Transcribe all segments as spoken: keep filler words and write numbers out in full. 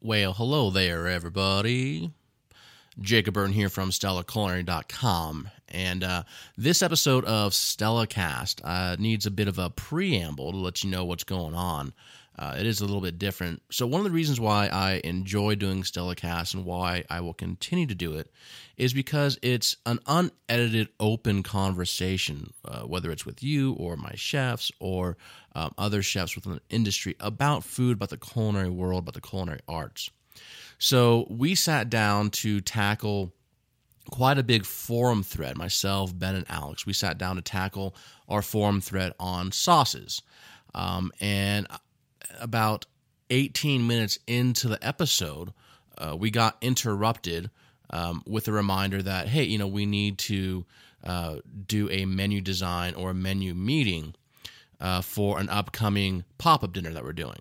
Well, hello there, everybody. Jacob Burton here from Stella Culinary dot com. And uh, this episode of StellaCast uh, needs a bit of a preamble to let you know what's going on. Uh, it is a little bit different. So one of the reasons why I enjoy doing StellaCast and why I will continue to do it is because it's an unedited, open conversation, uh, whether it's with you or my chefs or um, other chefs within the industry about food, about the culinary world, about the culinary arts. So we sat down to tackle quite a big forum thread, myself, Ben, and Alex. We sat down to tackle our forum thread on sauces. Um, and about eighteen minutes into the episode, uh, we got interrupted um, with a reminder that, hey, you know, we need to uh, do a menu design or a menu meeting uh, for an upcoming pop-up dinner that we're doing.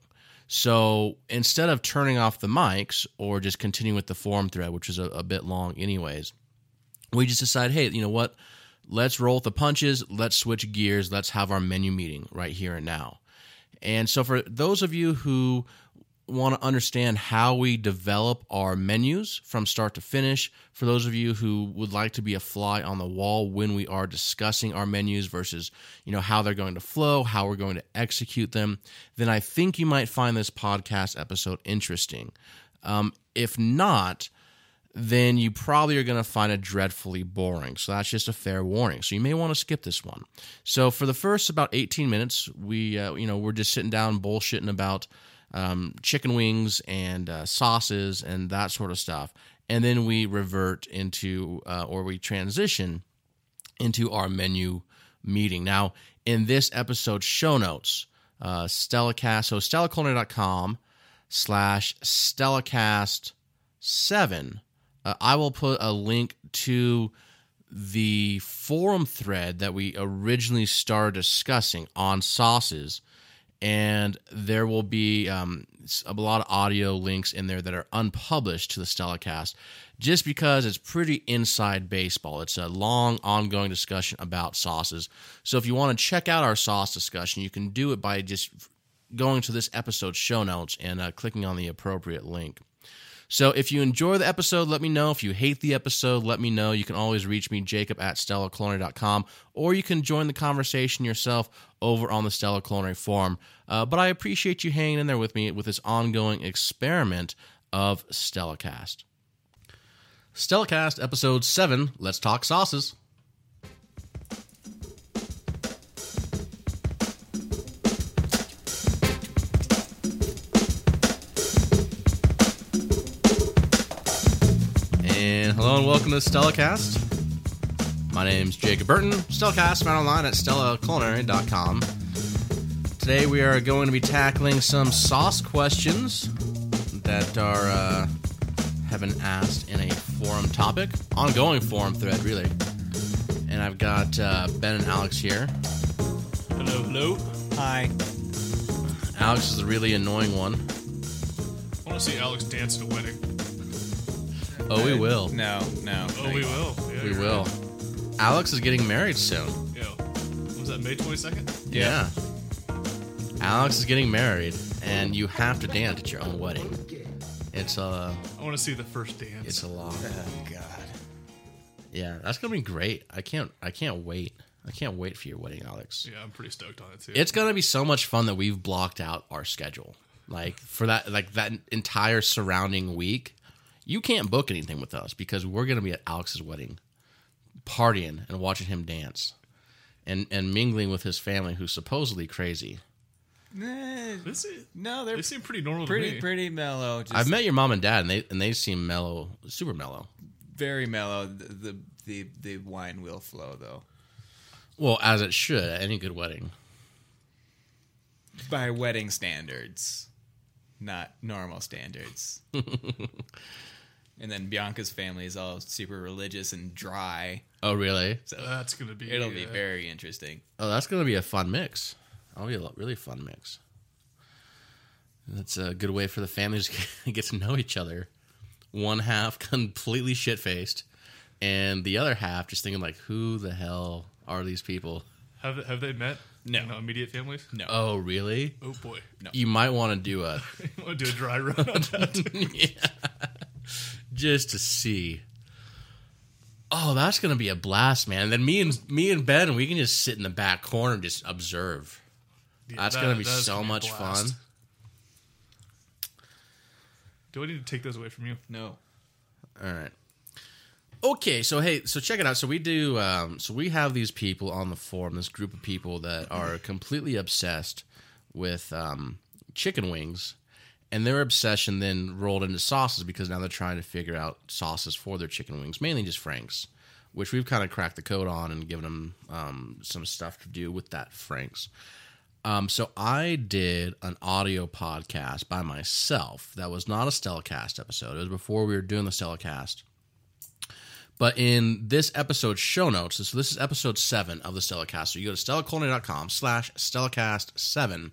So instead of turning off the mics or just continuing with the forum thread, which is a, a bit long anyways, we just decided, hey, you know what? Let's roll with the punches. Let's switch gears. Let's have our menu meeting right here and now. And so for those of you who want to understand how we develop our menus from start to finish, for those of you who would like to be a fly on the wall when we are discussing our menus versus, you know, how they're going to flow, how we're going to execute them, then I think you might find this podcast episode interesting. Um, if not, then you probably are going to find it dreadfully boring. So that's just a fair warning. So you may want to skip this one. So for the first about eighteen minutes, we, uh, you know, we're just sitting down bullshitting about um, chicken wings and uh, sauces and that sort of stuff. And then we revert into, uh, or we transition into our menu meeting. Now, in this episode's show notes, uh, StellaCast, so Stella Culinary dot com slash StellaCast seven, Uh, I will put a link to the forum thread that we originally started discussing on sauces, and there will be um, a lot of audio links in there that are unpublished to the StellaCast, just because it's pretty inside baseball. It's a long, ongoing discussion about sauces. So if you want to check out our sauce discussion, you can do it by just going to this episode's show notes and uh, clicking on the appropriate link. So if you enjoy the episode, let me know. If you hate the episode, let me know. You can always reach me, Jacob at Stella Culinary dot com, or you can join the conversation yourself over on the Stella Culinary forum. Uh, but I appreciate you hanging in there with me with this ongoing experiment of StellaCast. StellaCast episode seven, Let's Talk Sauces. Hello and welcome to StellaCast. My name's Jacob Burton. StellaCast, found online at Stella Culinary dot com. Today we are going to be tackling some sauce questions that are uh, have been asked in a forum topic, ongoing forum thread, really. And I've got uh, Ben and Alex here. Hello, hello. Hi. Alex is the really annoying one. I want to see Alex dance at a wedding. Oh, we will. No, no. Oh, we will. Yeah, We you're will. right. Alex is getting married soon. Yeah. Was that May twenty-second? Yeah. Alex is getting married, and you have to dance at your own wedding. It's a, I want to see the first dance. it's a lot. Oh, God. Yeah, that's gonna be great. I can't, I can't wait. I can't wait for your wedding, Alex. Yeah, I'm pretty stoked on it too. It's gonna be so much fun that we've blocked out our schedule, like for that, like that entire surrounding week. You can't book anything with us because we're gonna be at Alex's wedding, partying and watching him dance, and and mingling with his family, who's supposedly crazy. Eh, This is, no, they're they seem pretty normal to pretty, me. pretty mellow. Just I've met your mom and dad, and they and they seem mellow, super mellow. very mellow. The, the the the wine will flow though. Well, as it should at any good wedding. By wedding standards, not normal standards. And then Bianca's family is all super religious and dry. Oh, really? So That's gonna be. it'll be uh, very interesting. Oh, that's going to be a fun mix. That'll be a lo- really fun mix. That's a good way for the families to get to know each other. One half completely shit-faced, and the other half just thinking, like, who the hell are these people? Have Have they met? No. No immediate families? No. Oh, really? Oh, boy. You might want to do a You want to do a dry run on that? yeah. Just to see. Oh, that's gonna be a blast, man. And then me and me and Ben, we can just sit in the back corner and just observe. Yeah, That's that- gonna be that is so gonna be a much blast. fun. Do I need to take those away from you? No. All right. Okay, so hey, so check it out. So we do, um, so we have these people on the forum, this group of people that are completely obsessed with um, chicken wings, and their obsession then rolled into sauces because now they're trying to figure out sauces for their chicken wings, mainly just Frank's, which we've kind of cracked the code on and given them um, some stuff to do with that Frank's. Um, so I did an audio podcast by myself that was not a StellaCast episode. It was before we were doing the StellaCast. But in this episode's show notes, so this is episode seven of the StellaCast. So you go to stellaculinary.com slash StellaCast7,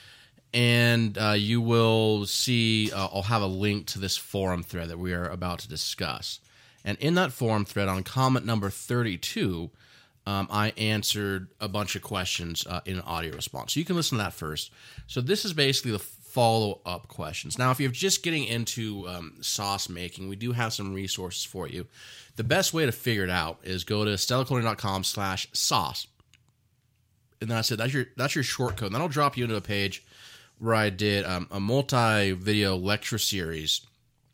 and uh, you will see, uh, I'll have a link to this forum thread that we are about to discuss. And in that forum thread on comment number thirty-two, um, I answered a bunch of questions uh, in an audio response. So you can listen to that first. So this is basically the follow-up questions. Now, if you're just getting into um, sauce making, we do have some resources for you. The best way to figure it out is go to stellaculinary.com slash sauce. And that's it. That's your that's your short code. And that'll drop you into a page where I did um, a multi-video lecture series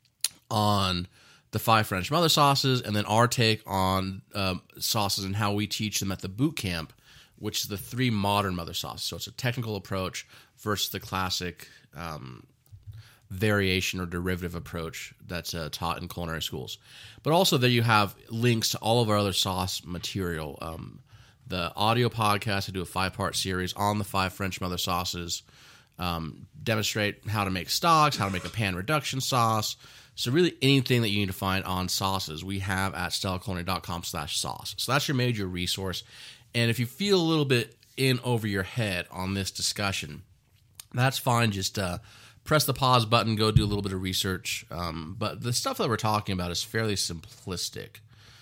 on the five French mother sauces, and then our take on um, sauces and how we teach them at the boot camp, which is the three modern mother sauces. So it's a technical approach versus the classic um, variation or derivative approach that's uh, taught in culinary schools. But also there you have links to all of our other sauce material. Um, the audio podcast, I do a five-part series on the five French mother sauces, um, demonstrate how to make stocks, how to make a pan reduction sauce. So really anything that you need to find on sauces, we have at stellaculinary.com slash sauce. So that's your major resource. And if you feel a little bit in over your head on this discussion, that's fine. Just uh, press the pause button, go do a little bit of research. Um, but the stuff that we're talking about is fairly simplistic.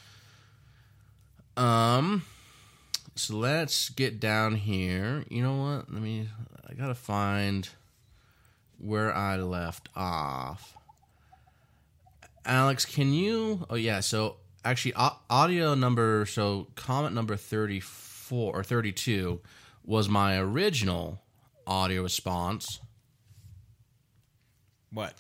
Um, so let's get down here. You know what? Let me, I got to find where I left off. Alex, can you, oh yeah, so actually audio number, so comment number thirty-four or thirty-two was my original audio response. What?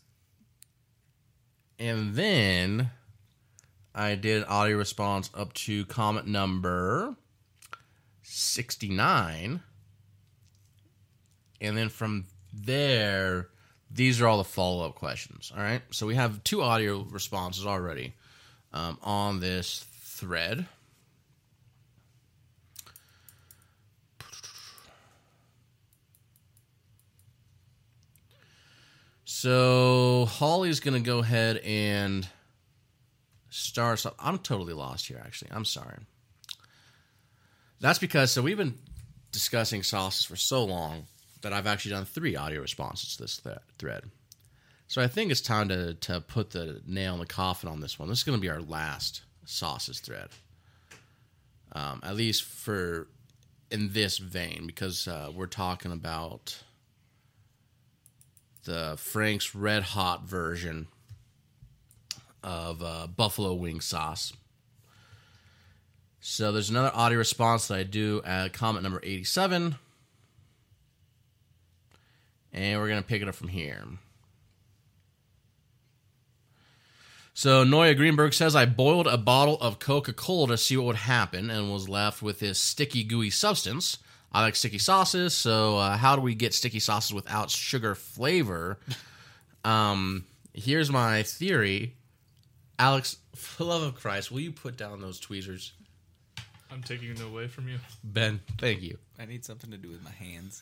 And then I did audio response up to comment number sixty-nine. And then from there, these are all the follow-up questions, all right? So we have two audio responses already um, on this thread. So Holly's going to go ahead and start. So I'm totally lost here, actually. I'm sorry. That's because, so we've been discussing sauces for so long that I've actually done three audio responses to this th- thread. So I think it's time to, to put the nail in the coffin on this one. This is going to be our last sauces thread. Um, at least for, in this vein, because uh, we're talking about the Frank's Red Hot version of uh, buffalo wing sauce. So there's another audio response that I do at comment number eighty-seven. And we're going to pick it up from here. So Noya Greenberg says, I boiled a bottle of Coca-Cola to see what would happen and was left with this sticky, gooey substance. I like sticky sauces, so uh, how do we get sticky sauces without sugar flavor? um, here's my theory. Alex, for the love of Christ, will you put down those tweezers? I'm taking it away from you. Ben, thank you. I need something to do with my hands.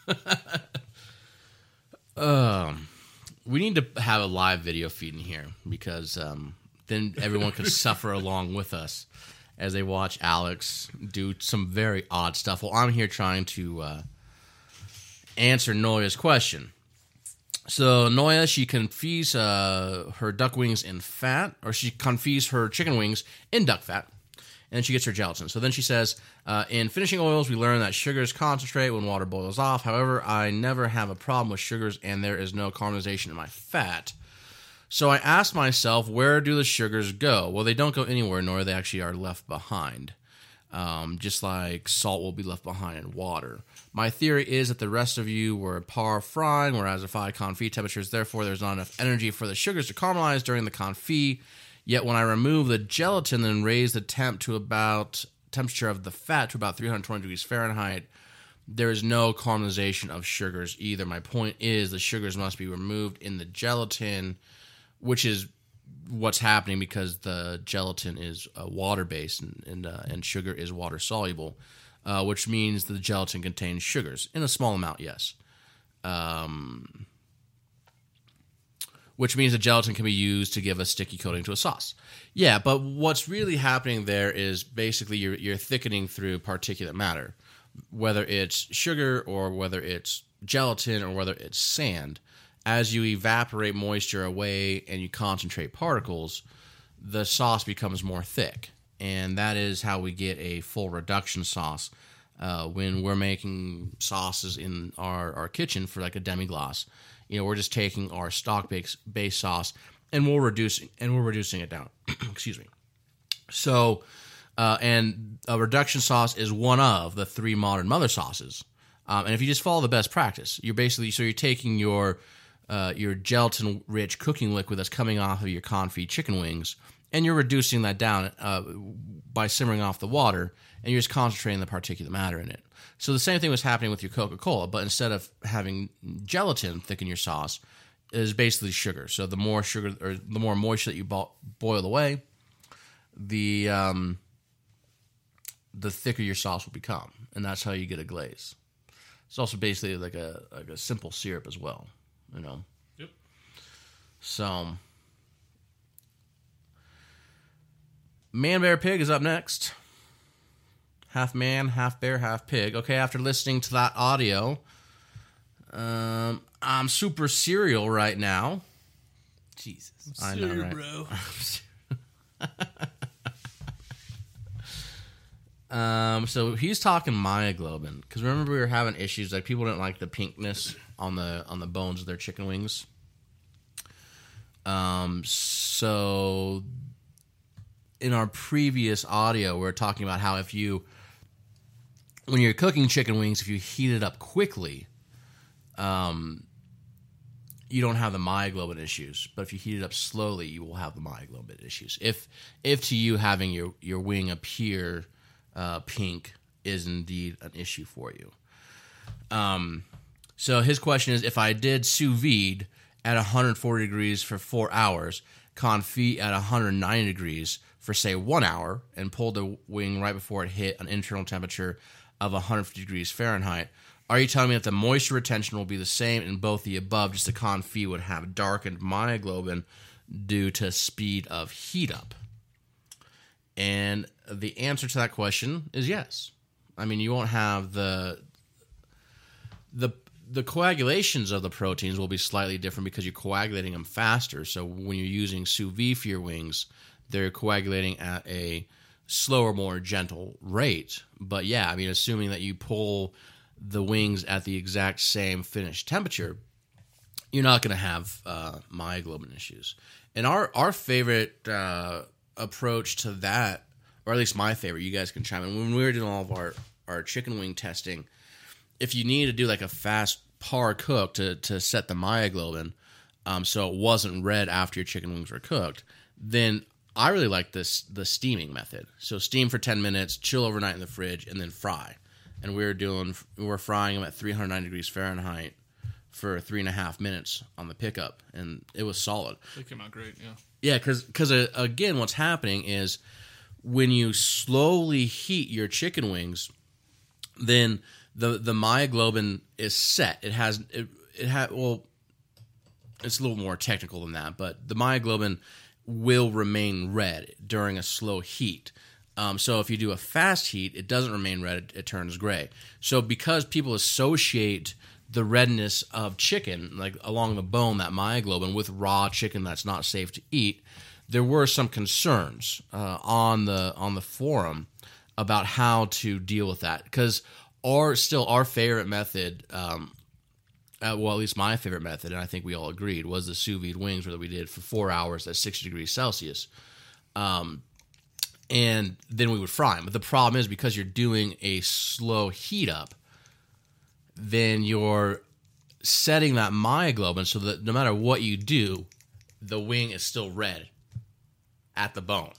Um, we need to have a live video feed in here because um, then everyone can suffer along with us as they watch Alex do some very odd stuff. Well, I'm here trying to uh, answer Noya's question. So Noya, she confused uh, her duck wings in fat, or she confused her chicken wings in duck fat. and then she gets her gelatin. So then she says, uh, in finishing oils, we learn that sugars concentrate when water boils off. However, I never have a problem with sugars, and there is no caramelization in my fat. So I asked myself, where do the sugars go? Well, they don't go anywhere, nor they actually are left behind. Um, just like salt will be left behind in water. My theory is that the rest of you were par frying, whereas at high confit temperatures, therefore there's not enough energy for the sugars to caramelize during the confit. Yet when I remove the gelatin and raise the temp to about temperature of the fat to about three hundred twenty degrees Fahrenheit, there is no caramelization of sugars either. My point is the sugars must be removed in the gelatin, which is what's happening because the gelatin is uh, water-based and and, uh, and sugar is water-soluble, uh, which means the gelatin contains sugars in a small amount, yes. Um, which means the gelatin can be used to give a sticky coating to a sauce. Yeah, but what's really happening there is basically you're, you're thickening through particulate matter, whether it's sugar or whether it's gelatin or whether it's sand. As you evaporate moisture away and you concentrate particles, the sauce becomes more thick. And that is how we get a full reduction sauce uh, when we're making sauces in our, our kitchen for like a demi-glace. You know, we're just taking our stock base, base sauce and we're reducing and we're reducing it down. Excuse me. So, uh, and a reduction sauce is one of the three modern mother sauces. Um, and if you just follow the best practice, you're basically so you're taking your Uh, your gelatin-rich cooking liquid that's coming off of your confit chicken wings, and you're reducing that down uh, by simmering off the water, and you're just concentrating the particulate matter in it. So the same thing was happening with your Coca-Cola, but instead of having gelatin thicken your sauce, is basically sugar. So the more sugar or the more moisture that you bo- boil away, the um, the thicker your sauce will become, and that's how you get a glaze. It's also basically like a like a simple syrup as well. You know. Yep. So, Man Bear Pig is up next. Half man, half bear, half pig. Okay, after listening to that audio, um, I'm super cereal right now. Jesus. I know, right? Bro. Um, so he's talking myoglobin because remember we were having issues like people didn't like the pinkness on the on the bones of their chicken wings. Um, so in our previous audio, we were talking about how if you when you're cooking chicken wings, if you heat it up quickly, um, you don't have the myoglobin issues. But if you heat it up slowly, you will have the myoglobin issues. If if to you having your your wing appear Uh, pink is indeed an issue for you. Um, so his question is, if I did sous vide at one hundred forty degrees for four hours, confit at one hundred ninety degrees for, say, one hour, and pulled the wing right before it hit an internal temperature of one hundred fifty degrees Fahrenheit, are you telling me that the moisture retention will be the same in both the above, just the confit would have darkened myoglobin due to speed of heat up? And the answer to that question is yes. I mean, you won't have the the the coagulations of the proteins will be slightly different because you're coagulating them faster. So when you're using sous vide for your wings, they're coagulating at a slower, more gentle rate. But yeah, I mean, assuming that you pull the wings at the exact same finished temperature, you're not going to have uh, myoglobin issues. And our our favorite Uh, approach to that, or at least my favorite, you guys can chime in, when we were doing all of our, our chicken wing testing, if you need to do like a fast par cook to, to set the myoglobin um, so it wasn't red after your chicken wings were cooked, then I really like this the steaming method. So steam for ten minutes, chill overnight in the fridge, and then fry. And we were doing we were frying them at three hundred ninety degrees Fahrenheit for three and a half minutes on the pickup, and it was solid. They came out great, yeah. Yeah, because because uh, again, what's happening is when you slowly heat your chicken wings, then the the myoglobin is set. It has it it ha, well, it's a little more technical than that, but the myoglobin will remain red during a slow heat. Um, so if you do a fast heat, it doesn't remain red; it, it turns gray. So because people associate the redness of chicken, like along the bone, that myoglobin, with raw chicken that's not safe to eat, there were some concerns uh, on the on the forum about how to deal with that, because our still our favorite method, um, uh, well, at least my favorite method, and I think we all agreed, was the sous vide wings, where we did for four hours at sixty degrees Celsius, um, and then we would fry them. But the problem is, because you're doing a slow heat up, then you're setting that myoglobin so that no matter what you do, the wing is still red at the bone.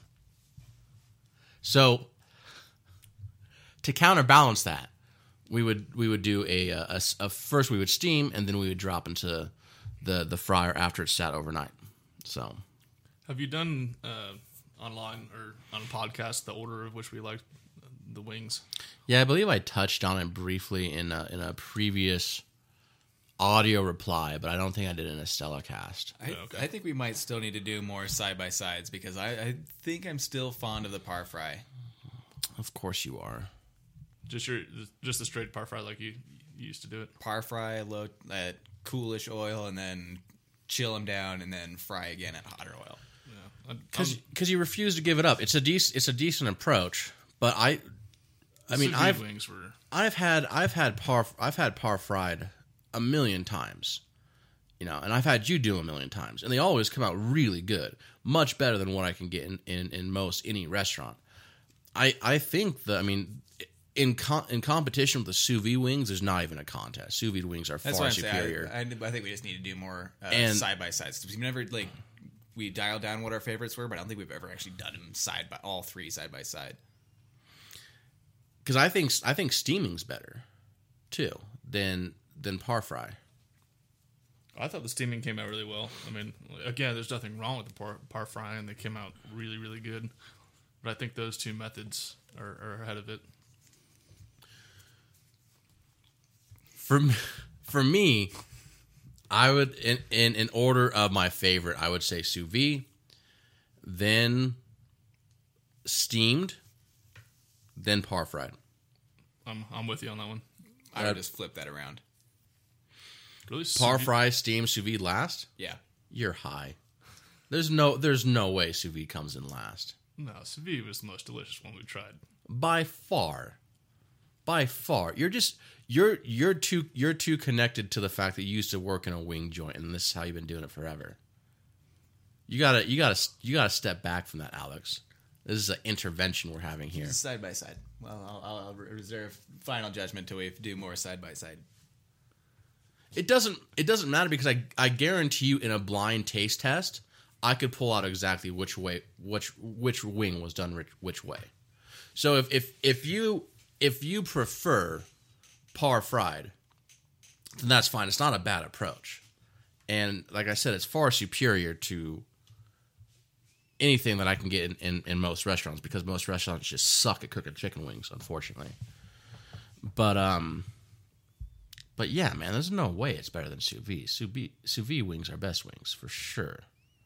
So to counterbalance that, we would we would do a, a, a first we would steam, and then we would drop into the the fryer after it sat overnight. So, Have you done uh, online or on a podcast the order of which we like the wings? yeah, I believe I touched on it briefly in a, in a previous audio reply, but I don't think I did it in a Stella cast. I, Okay. I think we might still need to do more side by sides, because I, I think I'm still fond of the par fry. Of course you are. Just your just the straight par fry like you, you used to do it. Par fry, low at coolish oil, and then chill them down, and then fry again at hotter oil. Yeah, I- Because I'm- because you refuse to give it up. It's a dec- it's a decent approach, but I I mean sous vide I've wings were I've had I've had par I've had par fried a million times, you know, and I've had you do a million times, and they always come out really good, much better than what I can get in, in, in most any restaurant. I I think that I mean in com- in competition with the sous vide wings, there's not even a contest. Sous vide wings are That's far what I'm superior. saying. I, I, I think we just need to do more uh, And- side by sides, because we never like we dialed down what our favorites were, but I don't think we've ever actually done them side by all three side by side. Because I think I think steaming's better too than than par fry. I thought the steaming came out really well. I mean, again, there's nothing wrong with the par, par frying. They came out really, really good. But I think those two methods are, are ahead of it. For m- for me, I would in, in in order of my favorite, I would say sous vide, then steamed, then par fried. I'm I'm with you on that one. I Uh, would just flip that around. Really, Par sous vide- fry, steam, sous vide last. Yeah. You're high. There's no there's no way sous vide comes in last. No, sous vide was the most delicious one we tried. By far. By far. You're just you're you're too you're too connected to the fact that you used to work in a wing joint, and this is how you've been doing it forever. You gotta you gotta you gotta step back from that, Alex. This is an intervention we're having here. Side by side. Well, I'll, I'll, I'll reserve final judgment till we do more side by side. It doesn't it doesn't matter, because I I guarantee you, in a blind taste test, I could pull out exactly which way which which wing was done which, which way. So if if if you if you prefer par fried, then that's fine. It's not a bad approach. And like I said, it's far superior to anything that I can get in, in, in most restaurants, because most restaurants just suck at cooking chicken wings, unfortunately. But um But yeah, man, there's no way it's better than sous vide. Sous vide, sous vide wings are best wings, for sure.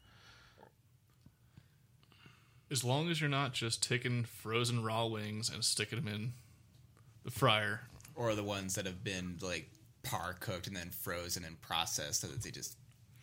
As long as you're not just taking frozen raw wings and sticking them in the fryer. Or the ones that have been like par cooked and then frozen and processed so that they just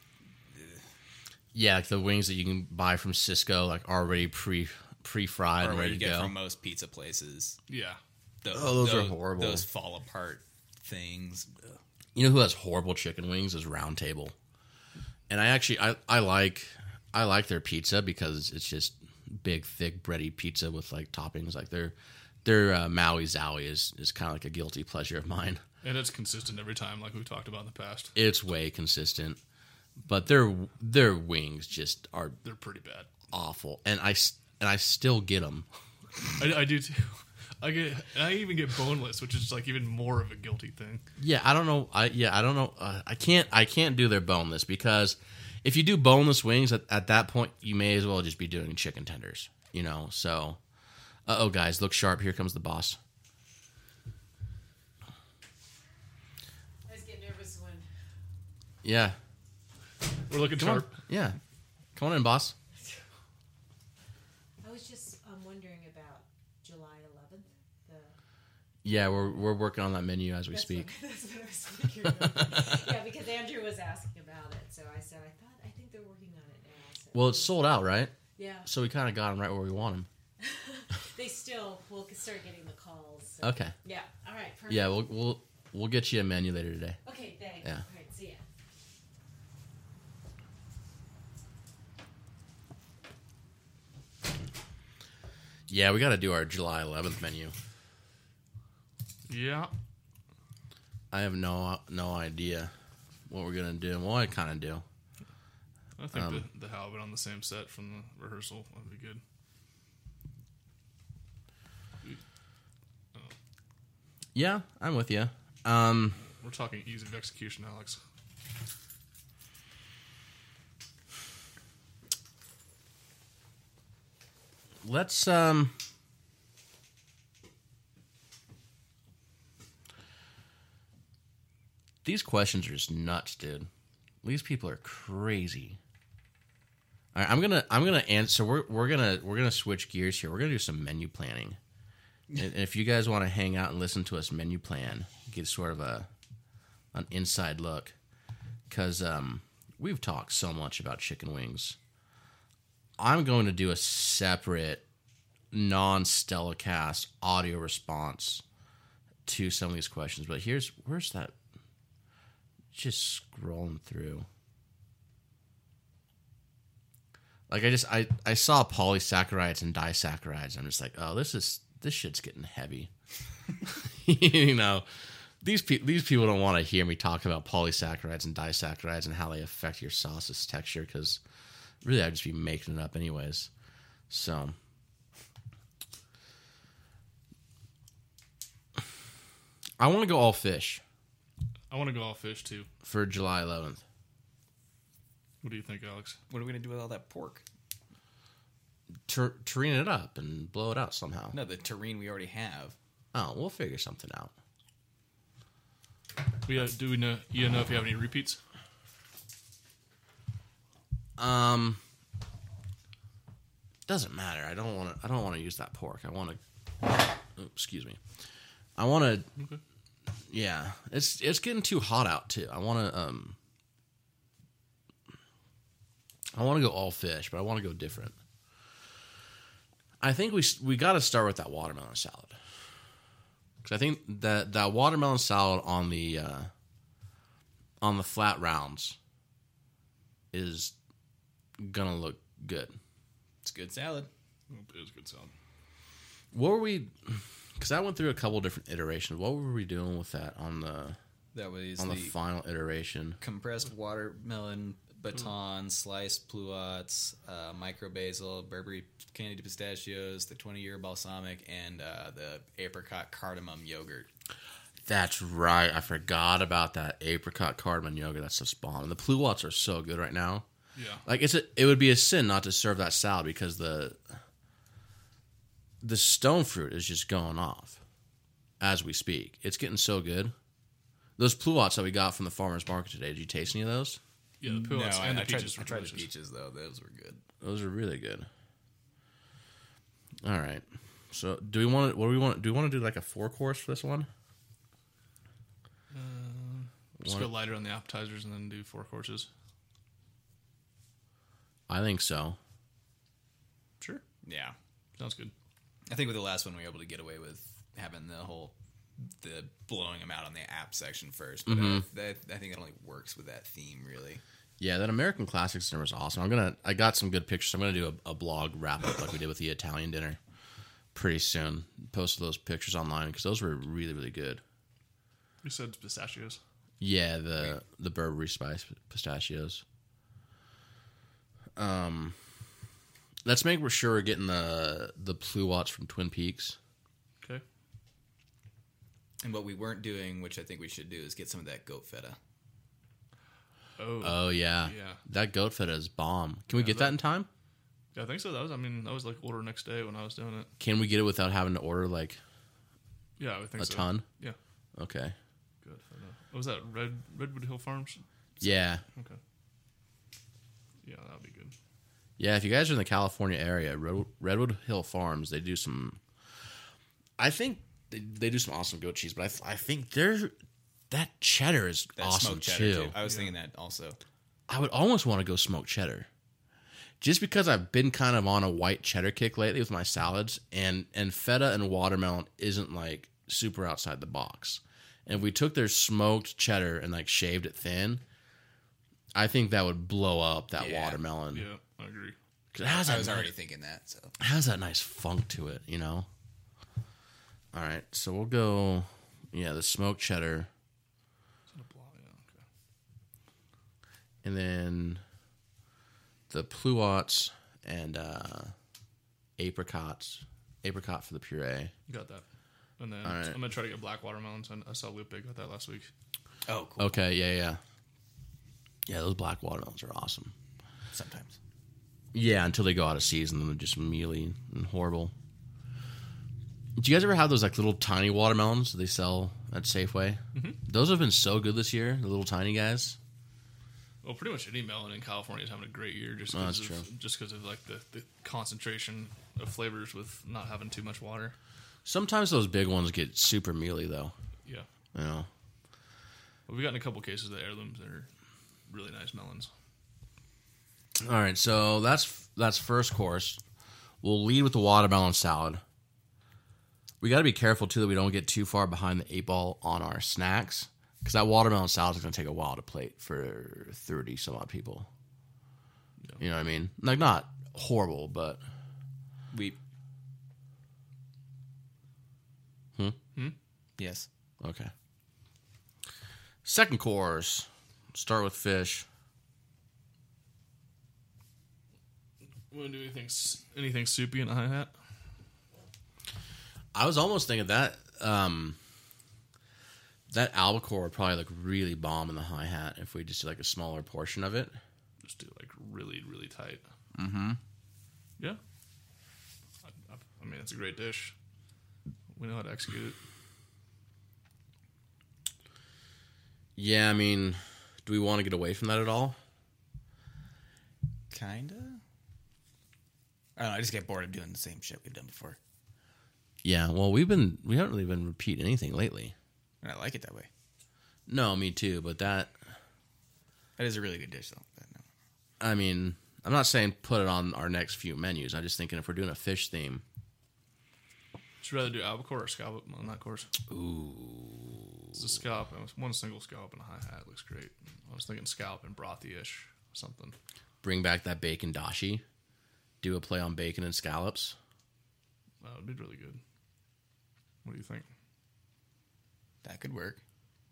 Yeah, like the wings that you can buy from Cisco, like already pre pre fried or and what ready you to get go. from most pizza places. Yeah. Those, Oh, those are horrible. Those fall apart things. Ugh. You know who has horrible chicken wings is Round Table. And I actually I, I like I like their pizza because it's just big, thick, bready pizza with like toppings. Like their their uh, Maui Zowie is is kind of like a guilty pleasure of mine. And it's consistent every time, like we talked about in the past. It's way consistent, but their their wings just are They're pretty bad. awful, and I s- and I still get them. I, I do too. I get. I even get boneless, which is like even more of a guilty thing. Yeah, I don't know. I yeah, I don't know. Uh, I can't. I can't do their boneless, because if you do boneless wings at, at that point, you may as well just be doing chicken tenders. You know. So, uh oh, guys, look sharp. Here comes the boss. I just get nervous when Yeah. We're looking Come on. sharp. Yeah. Come on in, boss. I was just um, wondering about July eleventh. The Yeah, we're we're working on that menu as we that's speak. What, that's what I was thinking. Of. Yeah, because Andrew was asking about it, so I said I thought I think they're working on it now. So. Well, it's sold out, right? So we kind of got them right where we want them. They still will start getting the calls. So. Okay. Yeah. All right. Perfect. Yeah, we'll we'll we'll get you a menu later today. Okay. Thanks. Yeah. All right. See ya. Yeah, we got to do our July eleventh menu. Yeah. I have no no idea what we're gonna do. Well, I kind of do. I think Um, the, the halibut on the same set from the rehearsal would be good. Yeah, I'm with you. Um, We're talking ease of execution, Alex. let's um. These questions are just nuts, dude. These people are crazy. All right, I'm gonna I'm gonna answer. We're we're gonna we're gonna switch gears here. We're gonna do some menu planning. And if you guys want to hang out and listen to us menu plan, get sort of a an inside look, because um, we've talked so much about chicken wings. I'm going to do a separate non-Stella Cast audio response to some of these questions. But here's where's that? Just scrolling through. Like I just I, I saw polysaccharides and disaccharides. I'm just like, oh, this is this shit's getting heavy. You know, these people these people don't want to hear me talk about polysaccharides and disaccharides and how they affect your sauce's texture, because really I'd just be making it up anyways. So I want to go all fish I want to go all fish too. for July eleventh. What do you think, Alex? What are we gonna do with all that pork? Tur- tureen it up and blow it out somehow. No, the terrine we already have. Oh, we'll figure something out. We uh, do we know you know if you have any repeats? Um, doesn't matter. I don't want to. I don't want to use that pork. I want to. Oh, excuse me. I want to. Okay. Yeah, it's it's getting too hot out too. I want to. Um, I want to go all fish, but I want to go different. I think we we got to start with that watermelon salad, because I think that that watermelon salad on the uh, on the flat rounds is gonna look good. It's good salad. It is good salad. What were we? Because I went through a couple different iterations. What were we doing with that on the That was on the, the final iteration? compressed watermelon baton, sliced pluots, uh, micro basil, Burberry candied pistachios, the twenty-year balsamic, and uh, the apricot cardamom yogurt. That's right. I forgot about that apricot cardamom yogurt. That's just bomb. And the pluots are so good right now. Yeah. Like it's a, it would be a sin not to serve that salad, because the the stone fruit is just going off as we speak. It's getting so good. Those pluots that we got from the farmer's market today, did you taste any of those? Yeah, the No, pullets I, and the I tried, peaches I were tried the delicious. peaches though; those were good. Those are really good. All right. So, do we want to? What do we want? Do we want to do like a four course for this one? Just One- go lighter on the appetizers and then do four courses. I think so. Sure. Yeah, Sounds good. I think with the last one we were able to get away with having the whole the blowing them out on the app section first. But uh, that, I think it only works with that theme really. Yeah, that American Classics dinner was awesome. I'm gonna. I got some good pictures. I'm gonna do a, a blog wrap up like we did with the Italian dinner pretty soon. Post those pictures online because those were really really good. You said pistachios. Yeah, the the Burberry spice pistachios. Um, let's make sure we're getting the the pluots from Twin Peaks. Okay. And what we weren't doing, which I think we should do, is get some of that goat feta. Oh. Oh yeah, Yeah. that goat feta is bomb. Can we Yeah, get that- that in time? Yeah, I think so. That was. I mean, that was like order next day when I was doing it. Can we get it without having to order like Yeah, I would think a so. ton? Yeah. Okay. Good. What was that? Red Redwood Hill Farms. Yeah. Okay. Yeah, that'd be good. Yeah, if you guys are in the California area, Red- Redwood Hill Farms, they do some. I think they, they do some awesome goat cheese, but I, th- I think they're that cheddar is That awesome smoked cheddar too. too. I was Yeah. thinking that also. I would almost want to go smoked cheddar, just because I've been kind of on a white cheddar kick lately with my salads, and and feta and watermelon isn't like super outside the box. And if we took their smoked cheddar and like shaved it thin, I think that would blow up that Yeah. watermelon. Yeah, I agree. 'Cause it has I that was nice- already thinking that. So it has that nice funk to it, you know. All right, so we'll go. Yeah, the smoked cheddar, Is it a block? Yeah, okay. and then the pluots and uh, apricots. Apricot for the puree. Got that. And then All right. I'm gonna try to get black watermelons. And I saw Lupe got that last week. oh, cool. Okay, yeah, yeah. Yeah, those black watermelons are awesome. Sometimes. Yeah, until they go out of season, then they're just mealy and horrible. Do you guys ever have those like little tiny watermelons that they sell at Safeway? Mm-hmm. Those have been so good this year, the little tiny guys. Well, pretty much any melon in California is having a great year, just Oh, that's because of, true. just because of like the, the concentration of flavors with not having too much water. Sometimes those big ones get super mealy, though. Yeah, You know. but we've gotten a couple cases of the heirlooms. They're really nice melons. All right, so that's that's first course. We'll lead with the watermelon salad. We got to be careful too that we don't get too far behind the eight ball on our snacks, because that watermelon salad is going to take a while to plate for thirty some odd people. Yeah. You know what I mean? Like, not horrible, but We. Hmm? Hmm? Yes. okay. Second course, start with fish. Want to do anything s- anything soupy in a hi hat? I was almost thinking that um, that albacore would probably look really bomb in the hi hat if we just did like a smaller portion of it. Just do like really really tight. Mm-hmm. Yeah. I, I, I mean, it's a great dish. We know how to execute it. Yeah, I mean, do we want to get away from that at all? Kinda. I don't know. I just get bored of doing the same shit we've done before, Yeah, well, we've been we haven't really been repeating anything lately. and I like it that way. No, me too, but that That is a really good dish, though. But no. I mean, I'm not saying put it on our next few menus. I'm just thinking if we're doing a fish theme. Would you rather do albacore or scallop on that course? Ooh. It's a scallop. It was one single scallop and a hi hat. Looks great. I was thinking scallop and brothy-ish something. Bring back that bacon dashi. Do a play on bacon and scallops. That would be really good. What do you think? That could work.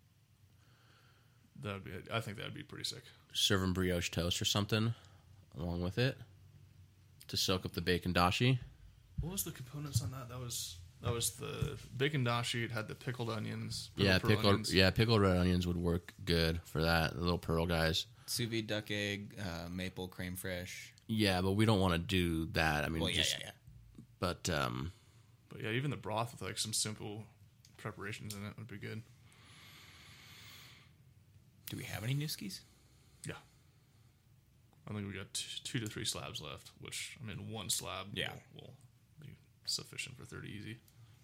That would be. I think that would be pretty sick. Serve 'em brioche toast or something along with it to soak up the bacon dashi. What was the components on that? That was that was the bacon dashi. It had the pickled onions. Yeah, pearl pickled. onions. Yeah, pickled red onions would work good for that. The little pearl guys. Sous vide duck egg, uh, maple creme fraiche. Yeah, but we don't want to do that. I mean, Well, yeah, just, yeah, yeah. But um, But yeah, even the broth with like some simple preparations in it would be good. Do we have any Newskis? Yeah. I think we got t- two to three slabs left, which, I mean, one slab Yeah. will, will be sufficient for thirty easy.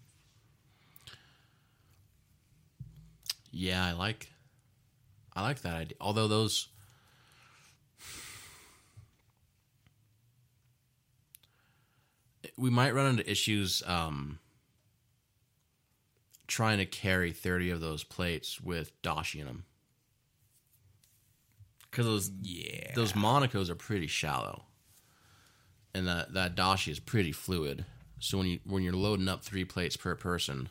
yeah, I like, I like that idea. Although those, we might run into issues um, trying to carry thirty of those plates with dashi in them. Because those Yeah. those Monacos are pretty shallow, and that that dashi is pretty fluid. So when you when you're loading up three plates per person,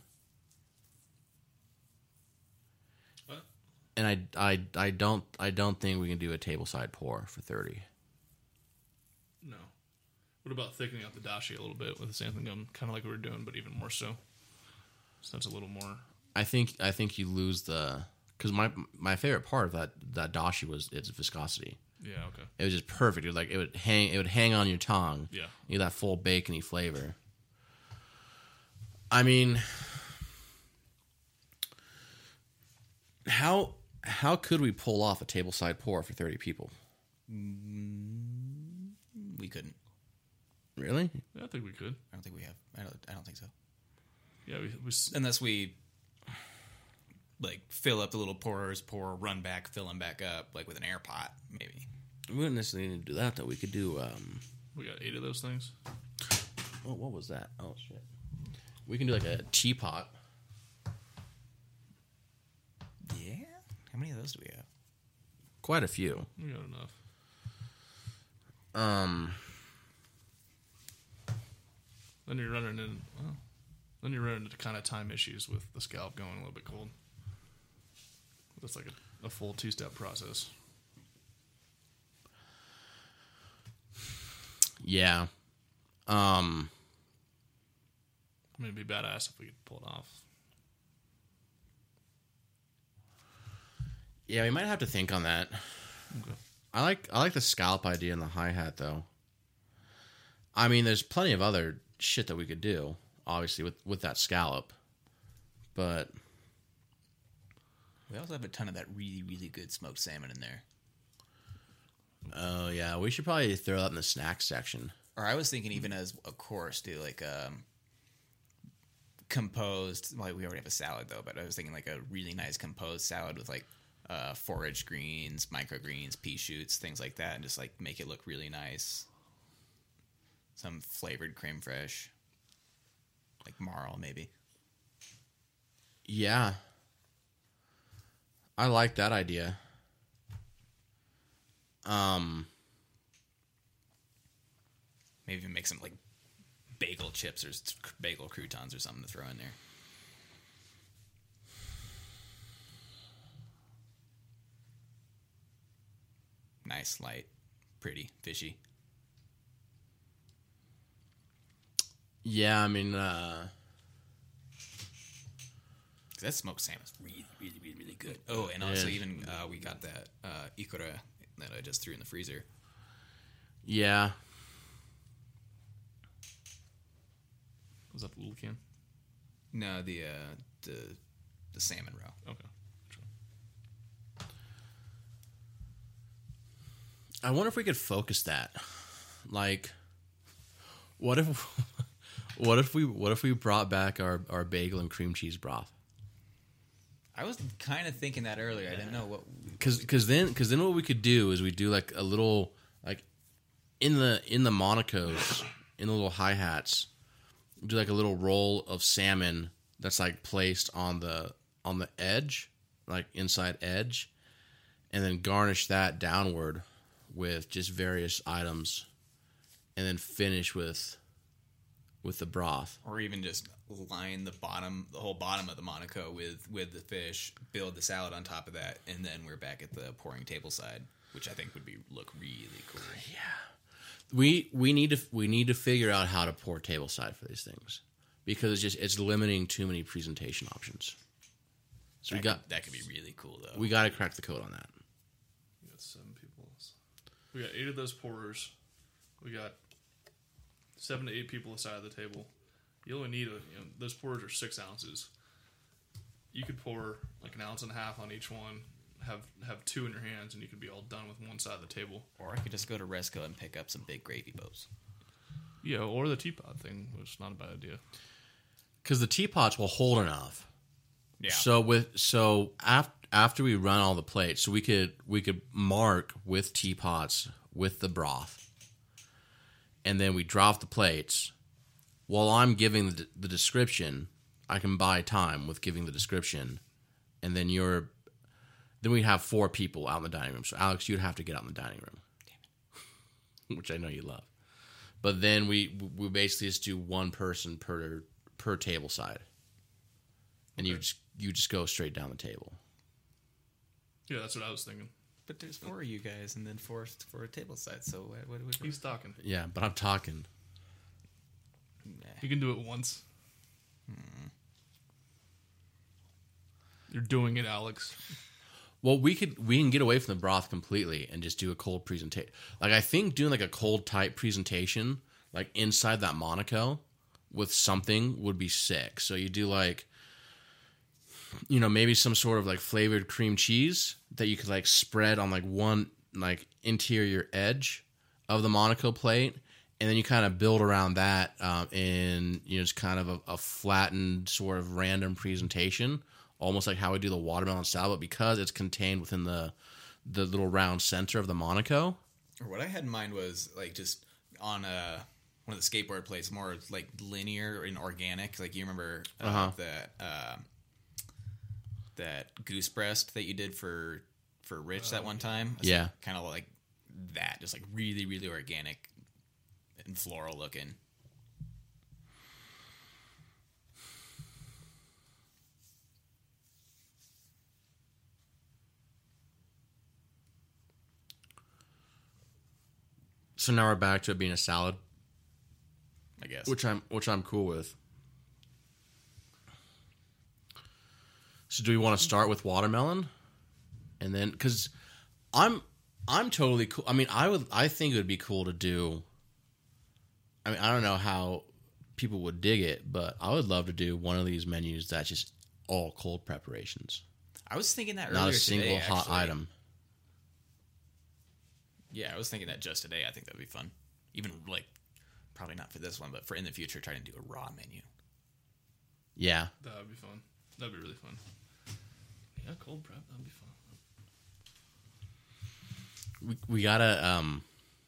What? and I I I don't I don't think we can do a tableside pour for thirty. No. What about thickening up the dashi a little bit with the xanthan gum, kind of like we were doing, but even more so? So that's a little more. I think I think you lose the because my my favorite part of that that dashi was its viscosity. Yeah, okay. It was just perfect. It was like it would hang it would hang on your tongue. Yeah. You get that full bacony flavor. I mean, how how could we pull off a tableside pour for thirty people? We couldn't. Really? Yeah, I think we could. I don't think we have. I don't. I don't think so. Yeah, we, we s- Unless we like fill up the little pourers, pour, run back, fill them back up, like with an air pot, maybe. We wouldn't necessarily need to do that, though. We could do, um... We got eight of those things. Oh, what was that? Oh, shit. We can do, like, a teapot. Yeah? How many of those do we have? Quite a few. We got enough. Um... Then you're running in... Well, then you're running into kind of time issues with the scallop going a little bit cold. That's like a, a full two-step process. Yeah. Um... I mean, it'd be badass if we could pull it off. Yeah, we might have to think on that. Okay. I like I like the scallop idea and the hi-hat, though. I mean, there's plenty of other shit that we could do, obviously, with, with that scallop. But... We also have a ton of that really, really good smoked salmon in there. Oh, yeah. We should probably throw that in the snack section. Or I was thinking even as a course, do like um, composed, well, we already have a salad, though, but I was thinking like a really nice composed salad with like uh, forage greens, microgreens, pea shoots, things like that, and just like make it look really nice. Some flavored creme fraiche. Like marl, maybe. Yeah. I like that idea. Um, Maybe even make some like bagel chips or s- bagel croutons or something to throw in there. Nice, light, pretty, fishy. yeah, I mean, uh, 'Cause that smoked salmon is really, really, really, really good. Oh, and also Yeah. even uh, we got that uh, ikura that I just threw in the freezer. yeah. Was that the little can? No, the uh, the the salmon roe. Okay. I wonder if we could focus that. Like, what if, what if we, what if we brought back our, our bagel and cream cheese broth? I was kind of thinking that earlier. I didn't know what. Cause, cause then, cause then what we could do is we do like a little, like in the, in the Monacos, in the little hi-hats, do like a little roll of salmon that's like placed on the, on the edge, like inside edge, and then garnish that downward with just various items, and then finish with with the broth. Or even just line the bottom, the whole bottom of the Monaco with with the fish, build the salad on top of that, and then we're back at the pouring table side, which I think would be look really cool. We we need to we need to figure out how to pour tableside for these things, because it's just it's limiting too many presentation options. So That we got could, that could be really cool though. we got to crack the code on that. We got seven people. We got eight of those pourers. We got seven to eight people aside of the table. You only need a, you know, those pourers are six ounces. You could pour like an ounce and a half on each one. Have have two in your hands, and you could be all done with one side of the table. Or I could just go to Resco and pick up some big gravy boats. Yeah, or the teapot thing, which is not a bad idea. Because the teapots will hold enough. Yeah. So with so after after we run all the plates, so we could we could mark with teapots with the broth, and then we drop the plates. While I'm giving the, the description, I can buy time with giving the description, and then you're then we have four people out in the dining room. So Alex, you'd have to get out in the dining room, which I know you love. But then we we basically just do one person per per table side, and you just you just go straight down the table. Yeah, that's what I was thinking. But there's four of you guys, and then four for a table side. So what? What? what He's talking. Yeah, but I'm talking. You can do it once. You're doing it, Alex. Well, we could we can get away from the broth completely and just do a cold presentation. Like I think doing like a cold type presentation, like inside that Monaco, with something would be sick. So you do like, you know, maybe some sort of like flavored cream cheese that you could like spread on like one like interior edge of the Monaco plate, and then you kind of build around that um, in you know just kind of a, a flattened sort of random presentation, almost like how we do the watermelon salad, but because it's contained within the the little round center of the Monaco, Or what I had in mind was like just on a one of the skateboard plates, more like linear and organic. Like you remember uh, Uh-huh. that uh, that goose breast that you did for for Rich that one time. Yeah. kind of like that, just like really really organic and floral looking. So now we're back to it being a salad, I guess. which I'm which I'm cool with. So do we want to start with watermelon, and then because I'm I'm totally cool. I mean, I would I think it would be cool to do. I mean, I don't know how people would dig it, but I would love to do one of these menus that's just all cold preparations, I was thinking that earlier not a single today, hot actually. item. Yeah, I was thinking that just today. I think that would be fun. Even like, probably not for this one, but for in the future, trying to do a raw menu. Yeah, That would be fun. That'd be really fun. Yeah, cold prep. That'd be fun. we we gotta um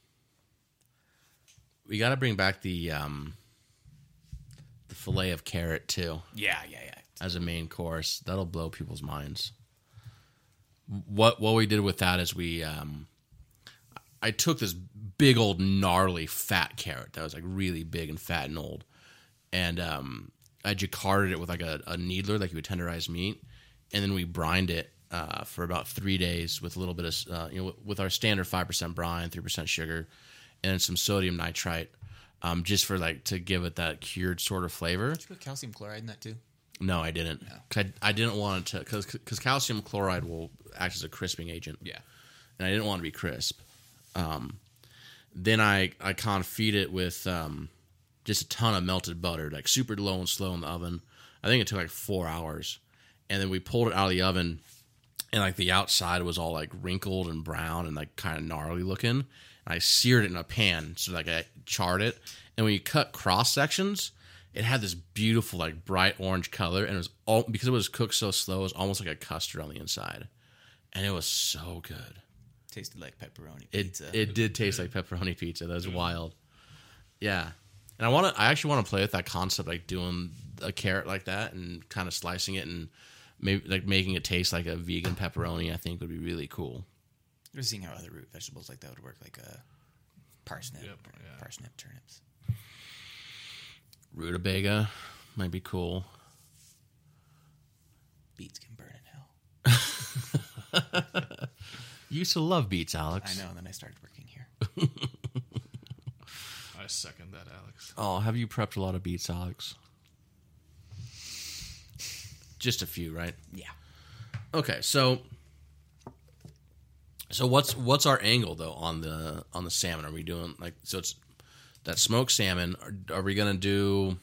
we gotta bring back the um the fillet of carrot too Yeah, yeah, yeah. as a main course. That'll blow people's minds. What what we did with that is we um I took this big old gnarly fat carrot that was like really big and fat and old, and um I jacquarded it with like a, a needler like you would tenderize meat, and then we brined it uh, for about three days with a little bit of uh, you know with our standard five percent brine, three percent sugar, and then some sodium nitrite, um, just for like to give it that cured sort of flavor. Did you put calcium chloride in that too? No, I didn't. 'Cause I, I didn't want it to because because calcium chloride will act as a crisping agent. Yeah. And I didn't want it to be crisp. Um, then I I confit it with um, just a ton of melted butter, like super low and slow in the oven. I think it took like four hours, and then we pulled it out of the oven, and like the outside was all like wrinkled and brown and like kind of gnarly looking. And I seared it in a pan, so like I charred it, and when you cut cross sections, it had this beautiful like bright orange color, and it was all because it was cooked so slow. It was almost like a custard on the inside, and it was so good. Tasted like pepperoni It pizza. it did taste like pepperoni pizza. That was wild. Yeah, and I want to. I actually want to play with that concept, like doing a carrot like that and kind of slicing it and maybe like making it taste like a vegan pepperoni. I think would be really cool. Just seeing how other root vegetables like that would work, like a parsnip, Yep, or yeah. parsnip, turnips. Rutabaga might be cool. Beets can burn in hell. You used to love beets, Alex. I know, and then I started working here. I second that, Alex. Oh, have you prepped a lot of beets, Alex? Just a few, right? Yeah. Okay, so so what's what's our angle though on the on the salmon? Are we doing like so? It's that smoked salmon. Are, are we gonna do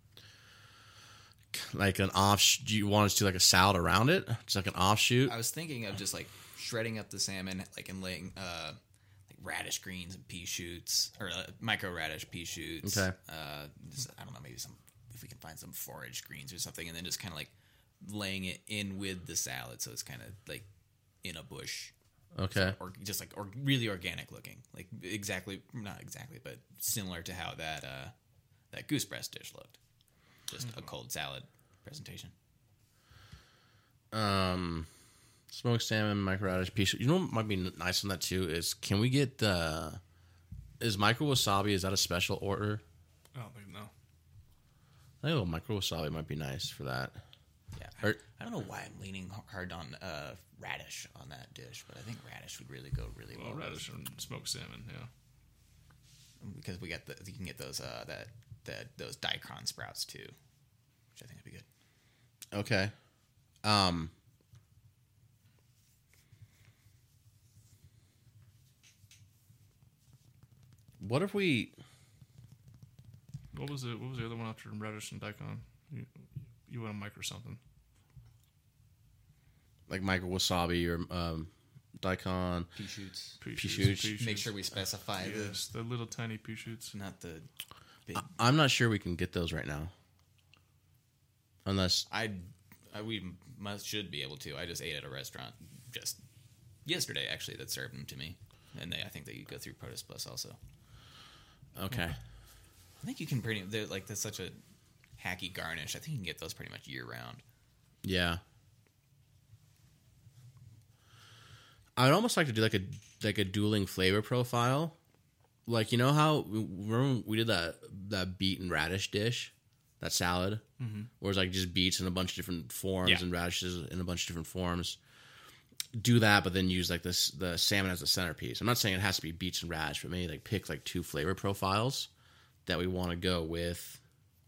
like an off? Do you want us to do like a salad around it? Just like an offshoot? I was thinking of just like shredding up the salmon, like and laying uh, like radish greens and pea shoots, or uh, micro radish pea shoots. Okay. Uh, just, I don't know, maybe some if we can find some forage greens or something, and then just kind of like laying it in with the salad, so it's kind of like in a bush. Okay. Or just like or really organic looking, like exactly not exactly, but similar to how that uh, that goose breast dish looked. Just a cold salad presentation. Um, smoked salmon, microradish, pea shoot. You know what might be nice on that too is can we get the is micro wasabi? Is that a special order? I don't think no. I think a little micro wasabi might be nice for that. Yeah, Or- I don't know why I'm leaning hard on uh, radish on that dish, but I think radish would really go really well. Well, with- radish and smoked salmon. Yeah. because we got the you can get those uh, that that those daikon sprouts too, which I think would be good. Okay. Um. What if we? What was it? What was the other one after radish and daikon? You, you went on micro something. Like micro wasabi or um, daikon. Pea shoots. Pea Pea shoots, shoots. pea Make shoots. sure we specify Yes, the little tiny pea shoots. the not the big. I'm not sure we can get those right now. Unless I, I we must should be able to. I just ate at a restaurant just yesterday actually that served them to me. and they, I think that you go through Produce Plus also. Okay. I think you can pretty they're like that's such a hacky garnish. I think you can get those pretty much year round. Yeah. I'd almost like to do like a like a dueling flavor profile. Like, you know how remember we did that that beet and radish dish, that salad, mm-hmm. where it's like just beets in a bunch of different forms Yeah. and radishes in a bunch of different forms. Do that, but then use like this the salmon as the centerpiece. I'm not saying it has to be beets and radish, but maybe like pick like two flavor profiles that we want to go with.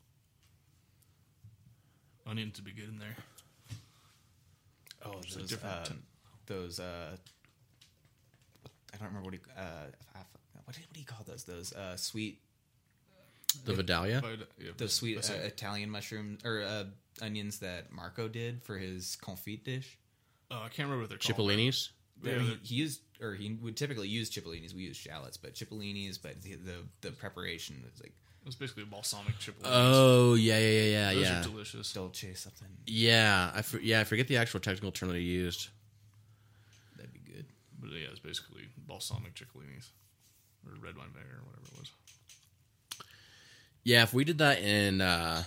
Onions to be good in there. Oh, There's a those different uh, t- those uh, I don't remember what he uh, I, what do, what do you call those? Those uh, sweet The Vidalia? But, yeah, those sweet that's uh, it. Italian mushrooms or uh, onions that Marco did for his confit dish. Oh, I can't remember what they're called. Cipollinis? Yeah, I mean, they're- he used, or he would typically use cipollinis. We use shallots, but cipollinis. But the the, the preparation was like It was basically balsamic chipotle. Oh, yeah, yeah, yeah, yeah, Those yeah. are delicious. dolce something. Yeah, I for, yeah, I forget the actual technical term that he used. That'd be good. But yeah, it's basically balsamic chicolinis. Or red wine vinegar or whatever it was. Yeah, if we did that in, uh,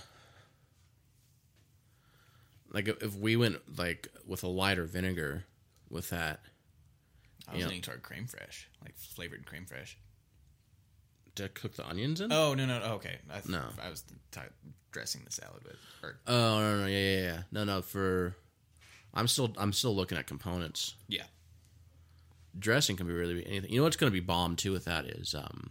like, if if we went, like, with a lighter vinegar with that, I was Yeah. leaning toward creme fraiche, like flavored creme fraiche. to cook the onions in? Oh no no oh, okay I th- No. I was t- dressing the salad with or Oh, no, no, yeah, yeah, yeah. No, no, for, I'm still, I'm still looking at components. yeah Dressing can be really anything. You know what's going to be bomb, too, with that is, um,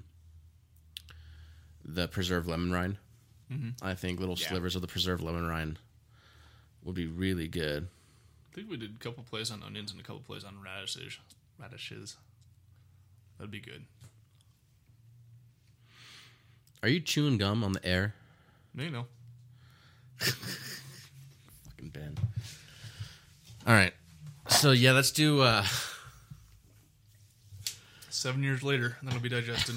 the preserved lemon rind. Mm-hmm. I think little Yeah. slivers of the preserved lemon rind would be really good. I think we did a couple plays on onions and a couple plays on radishes. Radishes. That'd be good. Are you chewing gum on the air? You know. Fucking Ben. All right. So, yeah, let's do, uh, Seven years later, that'll be digested.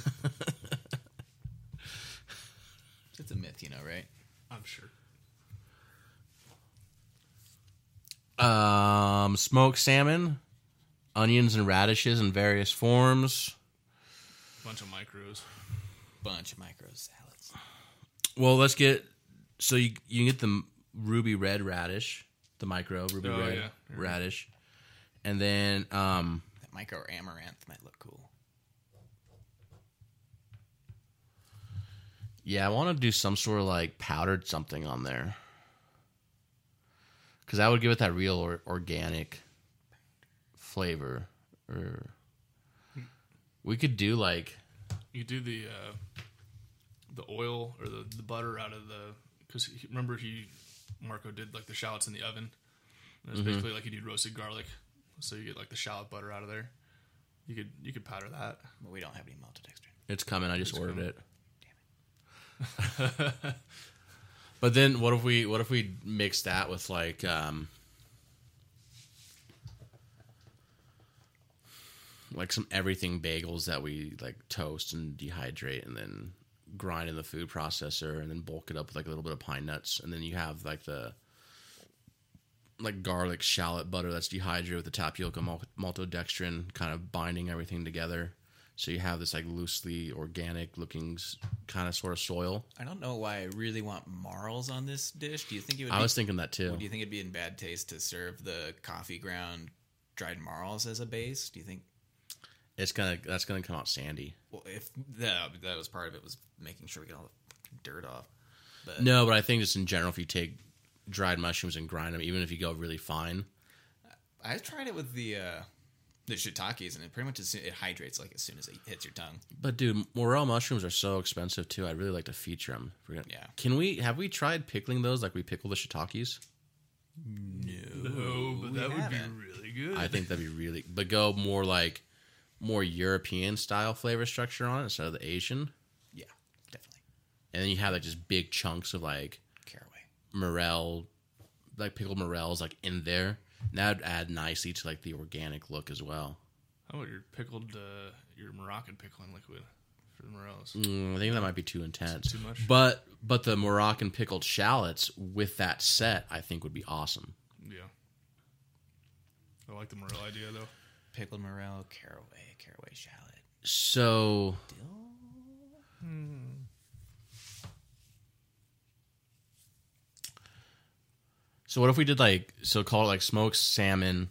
it's a myth, you know, right? I'm sure. um, smoked salmon, onions and radishes in various forms. Bunch of micros. Bunch of micro salads. Well, let's get, so you you can get the ruby red radish, the micro ruby Oh, red yeah. radish, and then um, That micro amaranth might look cool. yeah, I want to do some sort of like powdered something on there, because that would give it that real or, organic flavor. Or we could do like, You do the uh, the oil or the, the butter out of the because remember he Marco did like the shallots in the oven. And it's basically like he did roasted garlic, so you get like the shallot butter out of there. You could you could powder that. But we don't have any maltodextrin. it's coming. I just It's ordered coming. it. But then what if we what if we mix that with like um like some everything bagels that we like toast and dehydrate and then grind in the food processor and then bulk it up with like a little bit of pine nuts, and then you have like the like garlic shallot butter that's dehydrated with the tapioca mal- maltodextrin kind of binding everything together. So you have this like loosely organic looking kind of sort of soil. I don't know why I really want marls on this dish. Do you think it would? I be, was thinking that too. Do you think it'd be in bad taste to serve the coffee ground dried marls as a base? Do you think? It's gonna that's gonna come out sandy. Well, if that that was part of it, was making sure we get all the dirt off. But No, but I think just in general, if you take dried mushrooms and grind them, even if you go really fine, I tried it with the uh, the shiitakes, and it pretty much is, it hydrates like as soon as it hits your tongue. but dude, morel mushrooms are so expensive too. I'd really like to feature them. Yeah. Can we have we tried pickling those like we pickle the shiitakes? No, but we that would haven't. be really good. I think that'd be really, but go more like more European style flavor structure on it instead of the Asian, Yeah, definitely. and then you have like just big chunks of like Caraway. morel, like pickled morels like in there. And that would add nicely to like the organic look as well. How about your pickled uh, your Moroccan pickling liquid for the morels? Mm, I think that might be too intense. Too much? But but the Moroccan pickled shallots with that set, I think would be awesome. Yeah. I like the morel idea though. pickled morel, caraway, caraway shallot. So Dill? So what if we did like so call it like smoked salmon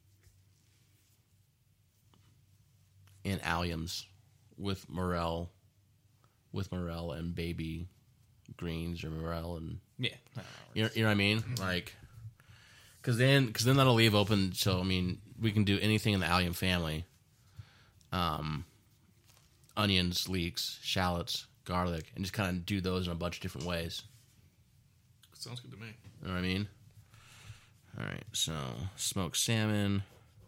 and alliums with morel, with morel and baby greens or morel and Yeah. you know, you know what I mean? Like, because then because then that'll leave open. So I mean, we can do anything in the allium family. Um, onions, leeks, shallots, garlic, and just kind of do those in a bunch of different ways. Sounds good to me. You know what I mean? All right, so smoked salmon,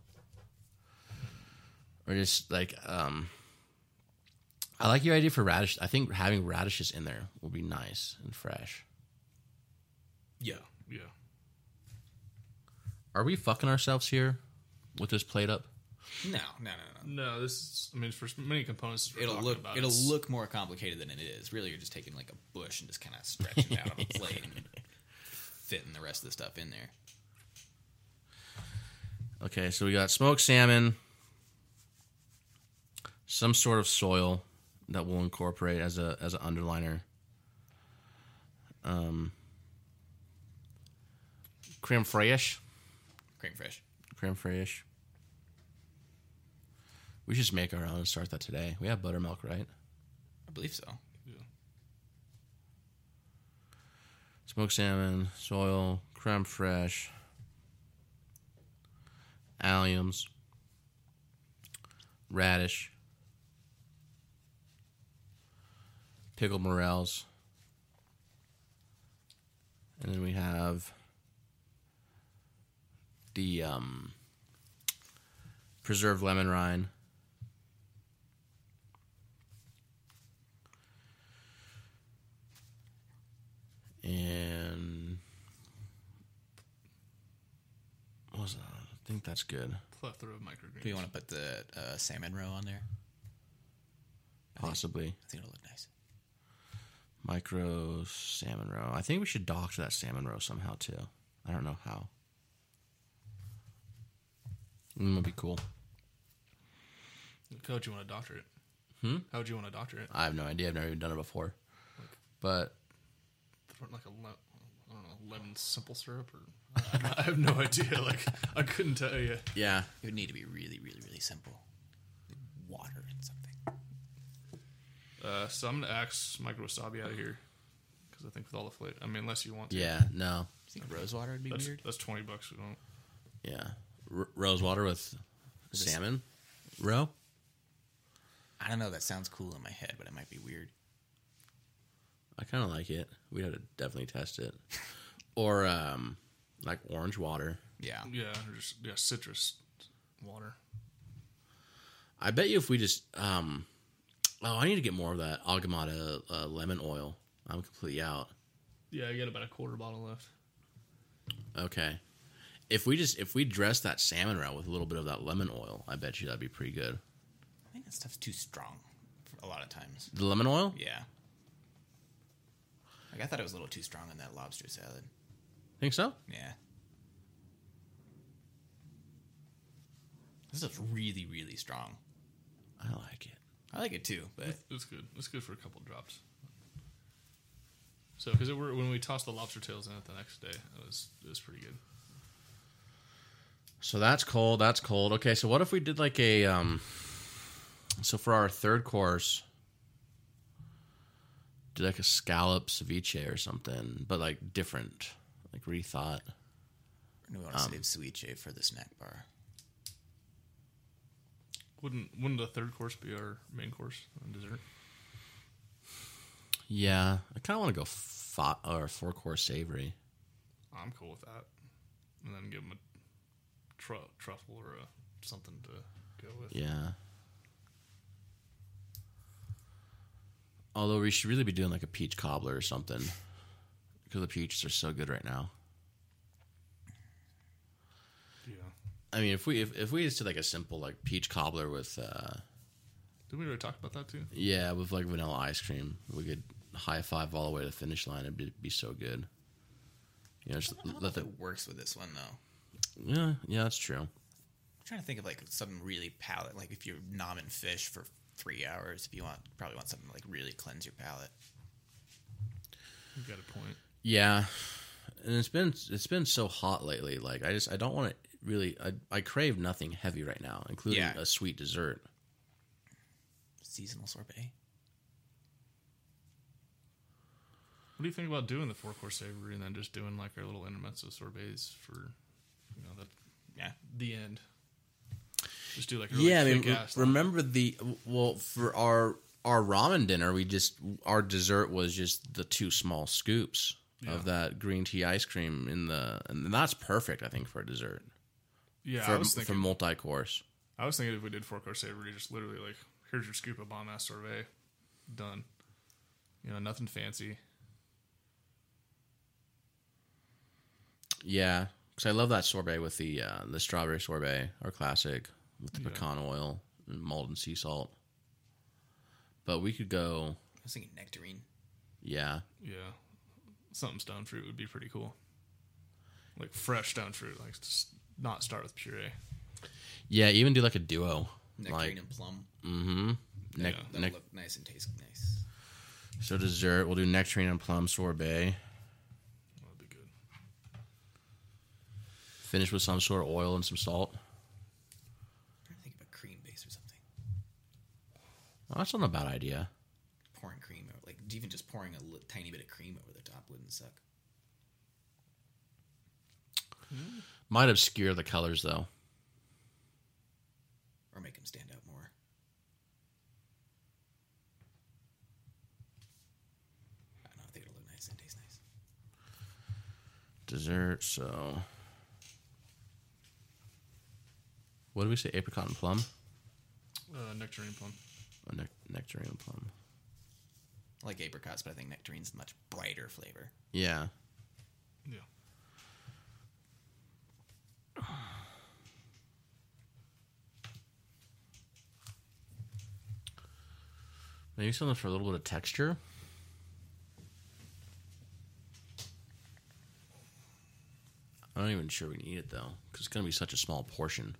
or just like um, I like your idea for radish. I think having radishes in there will be nice and fresh. Yeah. Yeah. Are we fucking ourselves here with this plate up? No, no, no, no. No, this is. I mean, for many components, we're It'll talking look about, it'll it's- look more complicated than it is. Really, you're just taking like a bush and just kind of stretching it out on a plate and fitting the rest of the stuff in there. Okay, so we got smoked salmon, some sort of soil that we'll incorporate as a as an underliner. Um, creme fraiche, Cream fresh. creme fraiche. We should just make our own and start that today. We have buttermilk, right? I believe so. Yeah. Smoked salmon, soil, creme fraiche, alliums, radish, pickled morels, and then we have the um, preserved lemon rind. And what was that? I think that's good. Plethora of microgreens. Do you want to put the uh, salmon roe on there? Possibly. I think it'll look nice. Micro salmon roe. I think we should doctor that salmon roe somehow too. I don't know how. Mm, would be cool. How would you want to doctor it? Hmm? How would you want to doctor it? I have no idea. I've never even done it before. But Throw it in like a le- I don't know, lemon simple syrup, or I have no idea. Like I couldn't tell you. yeah, It would need to be really, really, really simple. Like water and something. Uh, so I'm gonna axe micro wasabi out of here because I think with all the flavor. I mean, unless you want to. yeah, no, You think rose water would be That's weird? that's twenty bucks. We don't. yeah. R- rose water with Just- salmon roe. I don't know. That sounds cool in my head, but it might be weird. I kind of like it. We'd have to definitely test it. Or um, like orange water. Yeah. Yeah, or just yeah, citrus water. I bet you if we just um, oh, I need to get more of that Agamata uh, lemon oil. I'm completely out. Yeah, I got about a quarter bottle left. Okay, if we just if we dress that salmon roe with a little bit of that lemon oil, I bet you that'd be pretty good. I think that stuff's too strong for a lot of times. The lemon oil? Yeah. Like, I thought it was a little too strong in that lobster salad. Think so? Yeah. This is really, really strong. I like it. I like it too, but It's good. It's good for a couple drops. So, because when we tossed the lobster tails in it the next day, it was it was pretty good. So that's cold. That's cold. Okay, so what if we did like a um? So for our third course, do like a scallop ceviche or something, but like different, like rethought. we want to save sweet shave for the snack bar. Wouldn't wouldn't the third course be our main course and dessert? Yeah, I kind of want to go five or four course savory. I'm cool with that. And then give them a tru- truffle or a, something to go with. Yeah. Although we should really be doing like a peach cobbler or something, because the peaches are so good right now. Yeah. I mean, if we if, if we just did like a simple like peach cobbler with uh Did we already talk about that too? yeah with like vanilla ice cream, we could high five all the way to the finish line. It'd be, be so good. You know, just I don't know let if the it works with this one though. yeah yeah that's true. trying to think of like something really palate. Like if you're nomming fish for three hours, if you want, probably want something to like really cleanse your palate. You got a point. Yeah, and it's been it's been so hot lately. Like I just I don't want to really. I I crave nothing heavy right now, including Yeah. a sweet dessert. Seasonal sorbet. What do you think about doing the four course savory and then just doing like our little intermezzo sorbets for, you know, the Yeah. the end? Just do like a really Yeah, I mean, thick re- ass. remember the well for our our ramen dinner, we just our dessert was just the two small scoops Yeah. of that green tea ice cream in the, and that's perfect, I think, for a dessert Yeah, for I was for thinking. multi course. I was thinking if we did four course savory, just literally like, here's your scoop of bomb ass sorbet, done. You know, nothing fancy. Yeah, because I love that sorbet with the uh, the strawberry sorbet, our classic with the Yeah. pecan oil and mulled sea salt. But we could go, I was thinking nectarine. yeah, Yeah, something stone fruit would be pretty cool. Like fresh stone fruit, like just not start with puree. yeah, even do like a duo, Nectarine like and plum. mm-hmm. Nec- Yeah, That'll nec- look nice and taste nice. so dessert, we'll do nectarine and plum sorbet. That'd be good. Finish with some sort of oil and some salt. I'm trying to think of a cream base or something. Well, that's not a bad idea. Pouring cream, or like even just pouring a li- tiny bit of cream over the top wouldn't suck. Might obscure the colors though. Or make them stand out more. I don't know. I think it'll look nice and taste nice. Dessert, so what do we say? Apricot and plum? Uh, nectarine plum. Oh, nec- nectarine and plum. I like apricots, but I think nectarine's a much brighter flavor. Yeah. Yeah. Maybe something for a little bit of texture. I'm not even sure we need it though, because it's going to be such a small portion.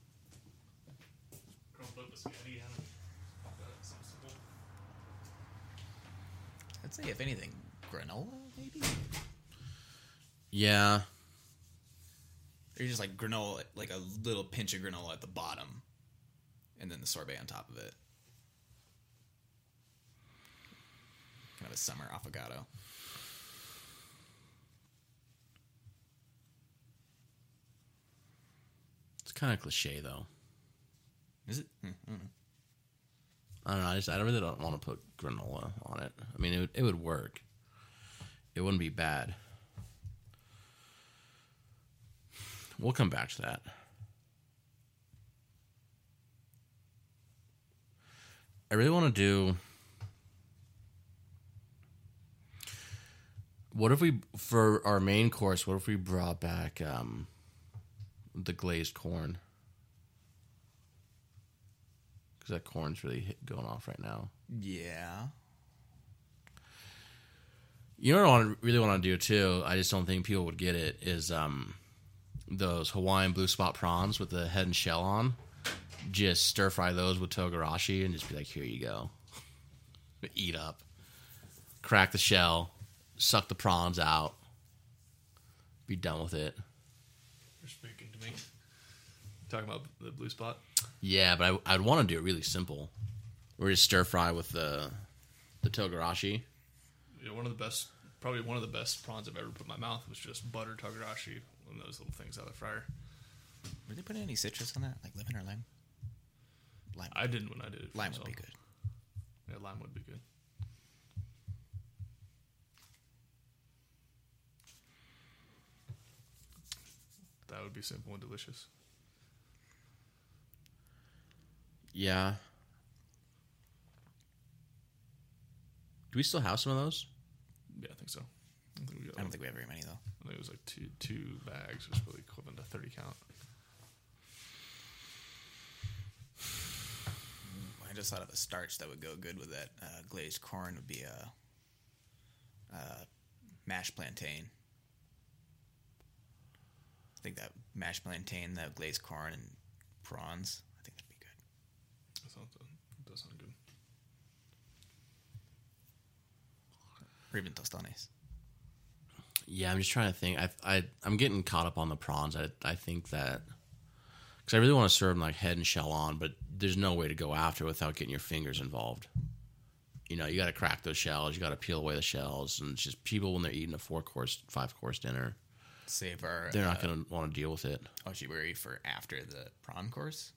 I'd say, if anything, granola, maybe? Yeah. Or just like granola, like a little pinch of granola at the bottom, and then the sorbet on top of it. Kind of a summer affogato. It's kind of cliche though. Is it? Hmm, I don't know. I don't know. I just I really don't want to put granola on it. I mean, it would, it would work. It wouldn't be bad. We'll come back to that. I really want to do. What if we, for our main course, what if we brought back um, the glazed corn? Because that corn's really hit, going off right now. Yeah. You know what I want really want to do too? I just don't think people would get it. Is um, those Hawaiian blue spot prawns with the head and shell on? Just stir fry those with togarashi and just be like, here you go, eat up. Crack the shell, suck the prawns out, be done with it. You're speaking to me. Talking about the blue spot. Yeah, but I, I'd want to do it really simple. Or just stir fry with the the togarashi. You know, one of the best, probably one of the best prawns I've ever put in my mouth was just butter togarashi and those little things out of the fryer. Were they putting any citrus on that? Like lemon or lime? Lime. I didn't when I did it. for Lime would myself. be good. Yeah, lime would be good. That would be simple and delicious. Yeah. Do we still have some of those? Yeah, I think so. I think we got. I don't think we have very many, though. I think it was like two two bags, which is probably equivalent to thirty count. I just thought of a starch that would go good with that uh, glazed corn would be a, a mashed plantain. I think that mashed plantain, that glazed corn, and prawns. I think that'd be good. That sounds that does sound good. Or even tostones. Yeah, I'm just trying to think. I I I'm getting caught up on the prawns. I I think that because I really want to serve them like head and shell on, but there's no way to go after it without getting your fingers involved. You know, you got to crack those shells. You got to peel away the shells, and it's just people when they're eating a four course, five course dinner, Save our they're not uh, going to want to deal with it. ojibwe for after the prawn course.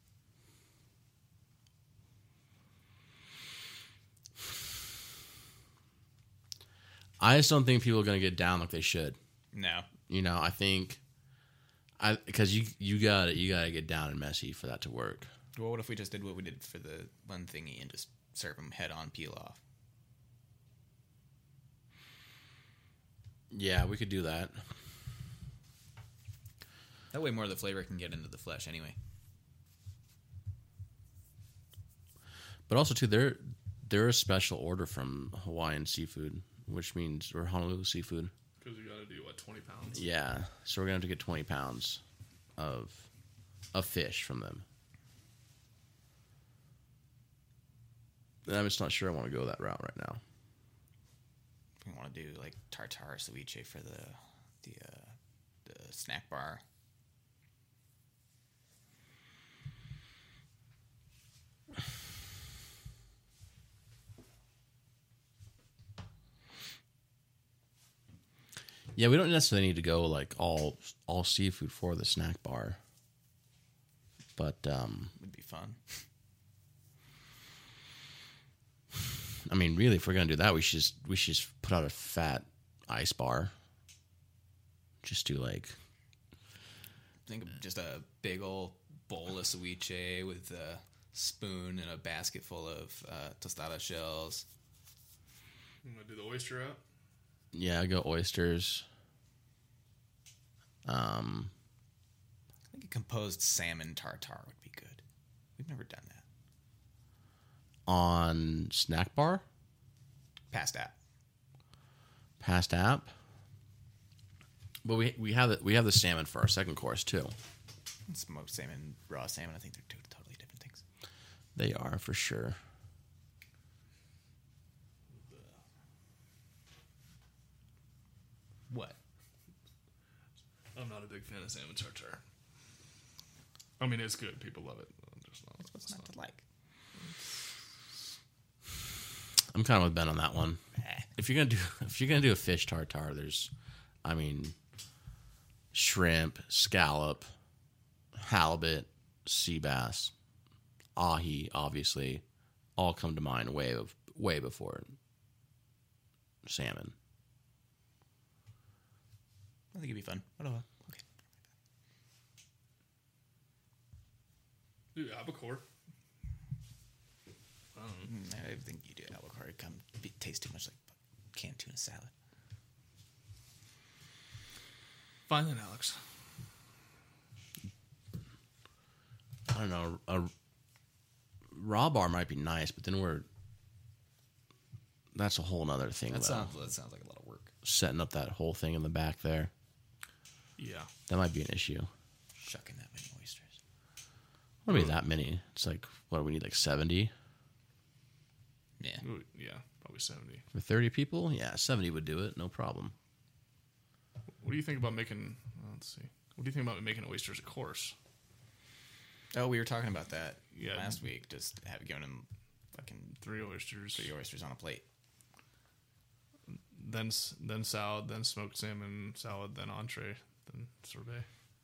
I just don't think people are going to get down like they should. No. You know, I think I because you you got to you got to get down and messy for that to work. Well, what if we just did what we did for the one thingy and just serve them head on, peel off? Yeah, we could do that. That way, more of the flavor can get into the flesh anyway. But also too, they're they're a special order from Hawaiian Seafood, which means or Honolulu Seafood. Because you got to do what twenty pounds. Yeah, so we're gonna have to get twenty pounds of of fish from them. And I'm just not sure I want to go that route right now. We want to do like tartare ceviche for the the uh, the snack bar. Yeah, we don't necessarily need to go like all all seafood for the snack bar, but um, Would be fun. I mean, really, if we're gonna do that, we should just, we should just put out a fat ice bar. Just do like Think of just a big old bowl of ceviche with a spoon and a basket full of uh, tostada shells. I'm going to do the oyster out. yeah, go oysters. Um, I think a composed salmon tartare would be good. We've never done that. on snack bar, Past app. past app. But we we have the, we have the salmon for our second course too. Smoked salmon, raw salmon. I think they're two totally different things. They are for sure. What? I'm not a big fan of salmon tartare. I mean, it's good. People love it. I'm just not. What's not to like? I'm kind of with Ben on that one. Eh. If you're gonna do if you're gonna do a fish tartare, there's, I mean, shrimp, scallop, halibut, sea bass, ahi, obviously, all come to mind way of way before salmon. I think it'd be fun. What about? Okay. Dude, albacore. Mm, I think you do albacore. It come be, taste too much like canned tuna salad. Fine then, Alex. I don't know. A raw bar might be nice, but then we're that's a whole nother thing. That though. sounds. That sounds like a lot of work. Setting up that whole thing in the back there, Yeah. that might be an issue. Shucking that many oysters. What do we that many? It's like what do we need? Like seventy Yeah. Ooh, yeah, probably seventy. for thirty people. Yeah, seventy would do it. No problem. What do you think about making? uh, Let's see. What do you think about making oysters a course? Oh, we were talking about that Yeah. last week. Just have given him fucking Three oysters, three oysters on a plate. then s- then salad, then smoked salmon salad, then entree, then sorbet.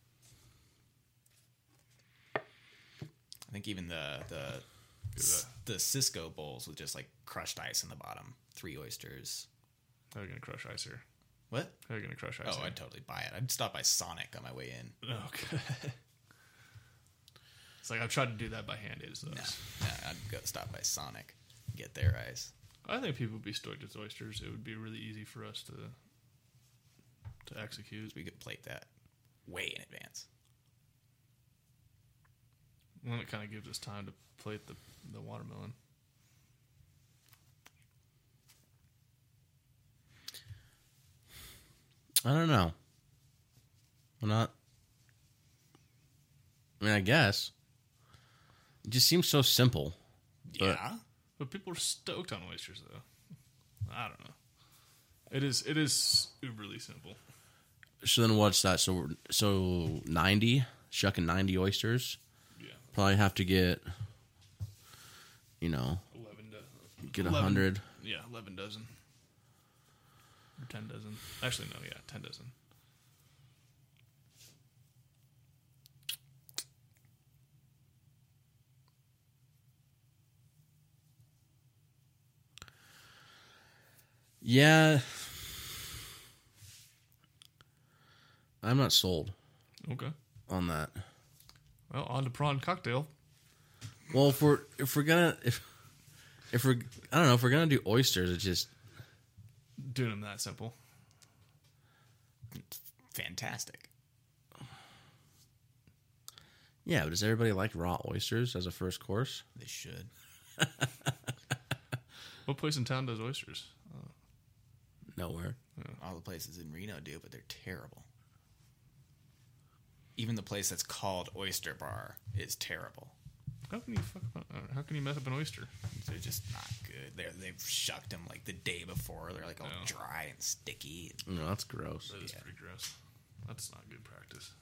I think even the the Good, uh, the Cisco bowls with just like crushed ice in the bottom. Three oysters. How are you gonna crush ice here? What? How are you gonna crush ice? Oh, here? I'd totally buy it. I'd stop by Sonic on my way in. Okay. It's like I've tried to do that by hand. It is No, those. no, I'd go stop by Sonic, get their ice. I think people would be stoked with oysters. It would be really easy for us to to execute. We could plate that way in advance. And it kind of gives us time to plate the the watermelon. I don't know. I'm not. I mean, I guess It just seems so simple. But- Yeah. But people are stoked on oysters, though. I don't know. It is it is uberly simple. So then what's that? So so ninety, shucking ninety oysters. Yeah, Probably have to get, you know, eleven dozen. get a eleven. hundred. Yeah, eleven dozen or ten dozen. Actually, no, yeah, ten dozen. Yeah. I'm not sold Okay. on that. Well, on to prawn cocktail. Well, if we're if we're gonna if if we're I don't know if we're gonna do oysters, it's just Doing them that simple. Fantastic. yeah. But does everybody like raw oysters as a first course? They should. What place in town does oysters? Nowhere. All the places in Reno do, but they're terrible. Even the place that's called Oyster Bar is terrible. How can you fuck up? uh, How can you mess up an oyster? They're just not good. They're, they've shucked them like the day before. They're like all Yeah. dry and sticky. No, that's gross. That is Yeah. pretty gross. That's not good practice.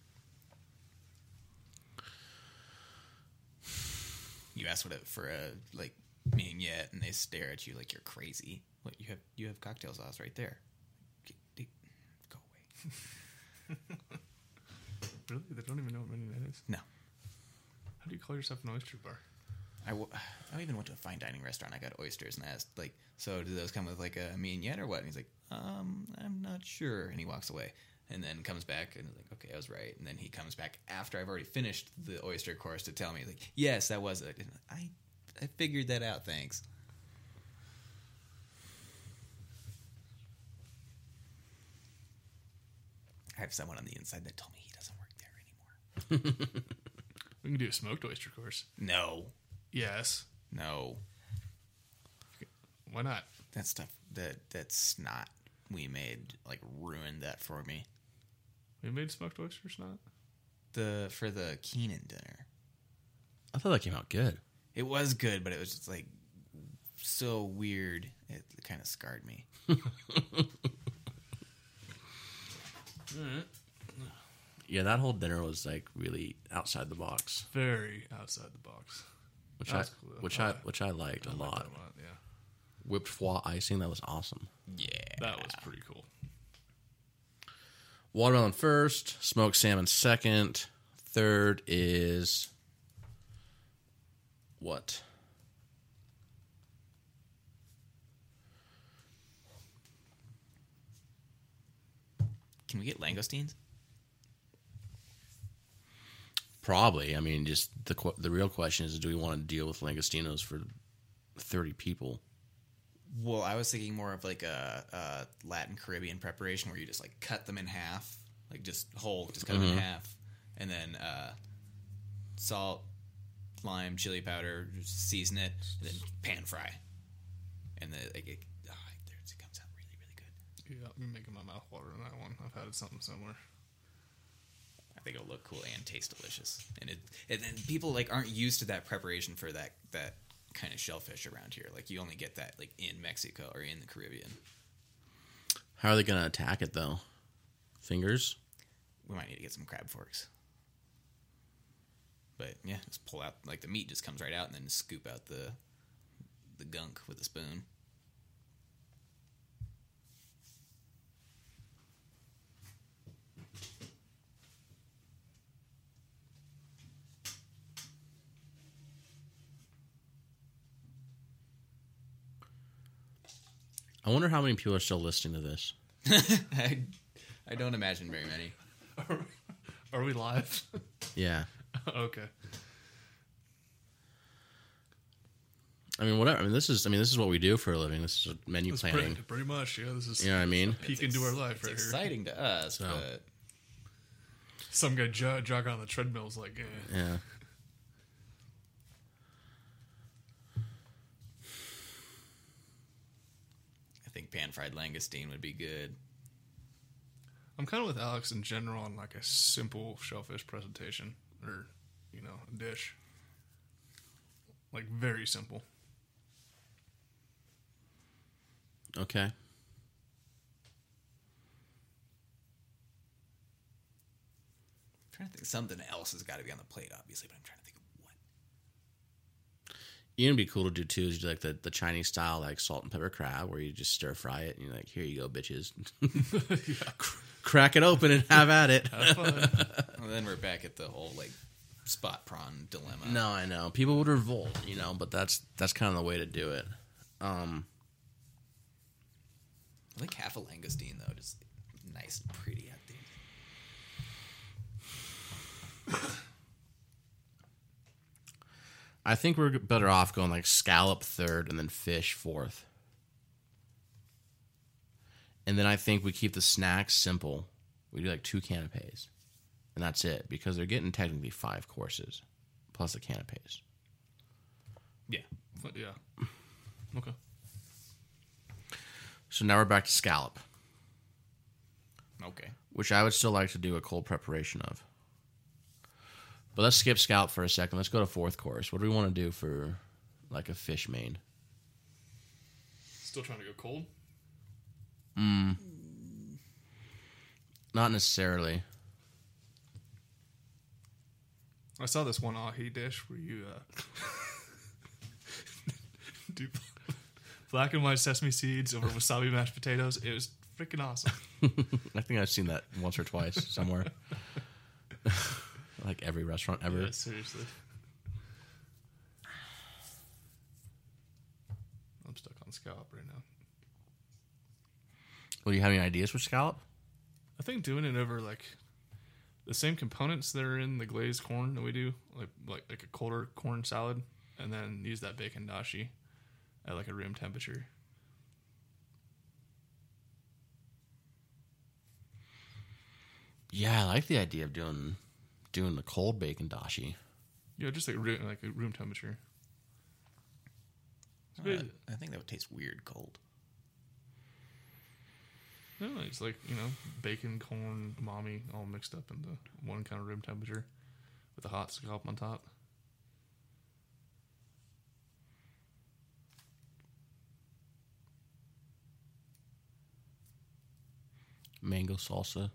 You ask what it, for a like mignonette, and they stare at you like you're crazy. What you have? You have cocktail sauce right there. G- d- Go away. Really? They don't even know what mignonette is? No. How do you call yourself an oyster bar? I, w- I even went to a fine dining restaurant. I got oysters and asked, like, so do those come with like a mignonette or what? And he's like, um, I'm not sure. And he walks away and then comes back and is like, okay, I was right. And then he comes back after I've already finished the oyster course to tell me, like, yes, that was it. And I, I figured that out. Thanks. I have someone on the inside that told me he doesn't work there anymore. We can do a smoked oyster course. No, Yes. no, Why not? that stuff that that's not. We made like ruined that for me. We made smoked oysters, not? The for the Keenan dinner, I thought that came out good. it was good, but it was just like so weird. It kind of scarred me. Yeah, that whole dinner was like really outside the box, Very outside the box. which I That's cool. which I I like- which I liked a I like lot. that a lot, yeah. Whipped foie icing, that was awesome. Yeah, That was pretty cool. Watermelon first, smoked salmon second, third is what? Can we get langoustines? Probably. I mean, just the qu- the real question is, do we want to deal with langostinos for thirty people? Well, I was thinking more of like a, a Latin Caribbean preparation where you just like cut them in half, like just whole, just cut them in half, and then uh, salt, lime, chili powder, just season it, and then pan fry, and then like it, oh, it comes out really, really good. Yeah, I'm making my mouth water on that one. I've had something similar. I think it'll look cool and taste delicious, and it and then people like aren't used to that preparation for that that kind of shellfish around here. Like you only get that like in Mexico or in the Caribbean. How are they going to attack it though? Fingers? We might need to get some crab forks. But yeah, just pull out like the meat just comes right out, and then scoop out the the gunk with a spoon. I wonder how many people are still listening to this. I, I don't imagine very many. Are we live? Yeah. Okay. I mean, whatever. I mean, this is. I mean, this is what we do for a living. This is menu That's planning. pretty, pretty much, yeah. This is You know what I mean? peek It's into our ex- life it's right here. exciting to us, So. but Some guy jog, jog on the treadmill is like, eh. Yeah. I think pan fried langoustine would be good. I'm kind of with Alex in general on like a simple shellfish presentation or, you know, dish. Like, very simple. Okay. I'm trying to think. Something else has got to be on the plate, obviously, but I'm trying to think of what. It'd be cool to do too is do like the, the Chinese style like salt and pepper crab where you just stir fry it and you're like, here you go, bitches. Yeah. Crack it open and have at it. Have fun. Well, then we're back at the whole like spot prawn dilemma. No, I know. People would revolt, you know, but that's that's kind of the way to do it. Um, I like half a langoustine though, just nice and pretty at the end. I think we're better off going like scallop third and then fish fourth. And then I think we keep the snacks simple. We do like two canapes. And that's it because they're getting technically five courses plus the canapes. Yeah. But yeah. Okay. So now we're back to scallop, Okay. which I would still like to do a cold preparation of. But let's skip scallop for a second. Let's go to fourth course. What do we want to do for like a fish main? Still trying to go cold? Not necessarily. I saw this one ahi dish where you uh, do black and white sesame seeds over wasabi mashed potatoes. It was freaking awesome. I think I've seen that once or twice somewhere. Like every restaurant ever. Yeah, seriously. I'm stuck on scallop right now. Well, do you have any ideas for scallop? I think doing it over like the same components that are in the glazed corn that we do, like like like a colder corn salad, and then use that bacon dashi at like a room temperature. Yeah, I like the idea of doing doing the cold bacon dashi. Yeah, just like room, like a room temperature. It's Uh, good. I think that would taste weird cold. No, it's like, you know, bacon, corn, umami all mixed up into one kind of room temperature with a hot scallop on top. Mango salsa.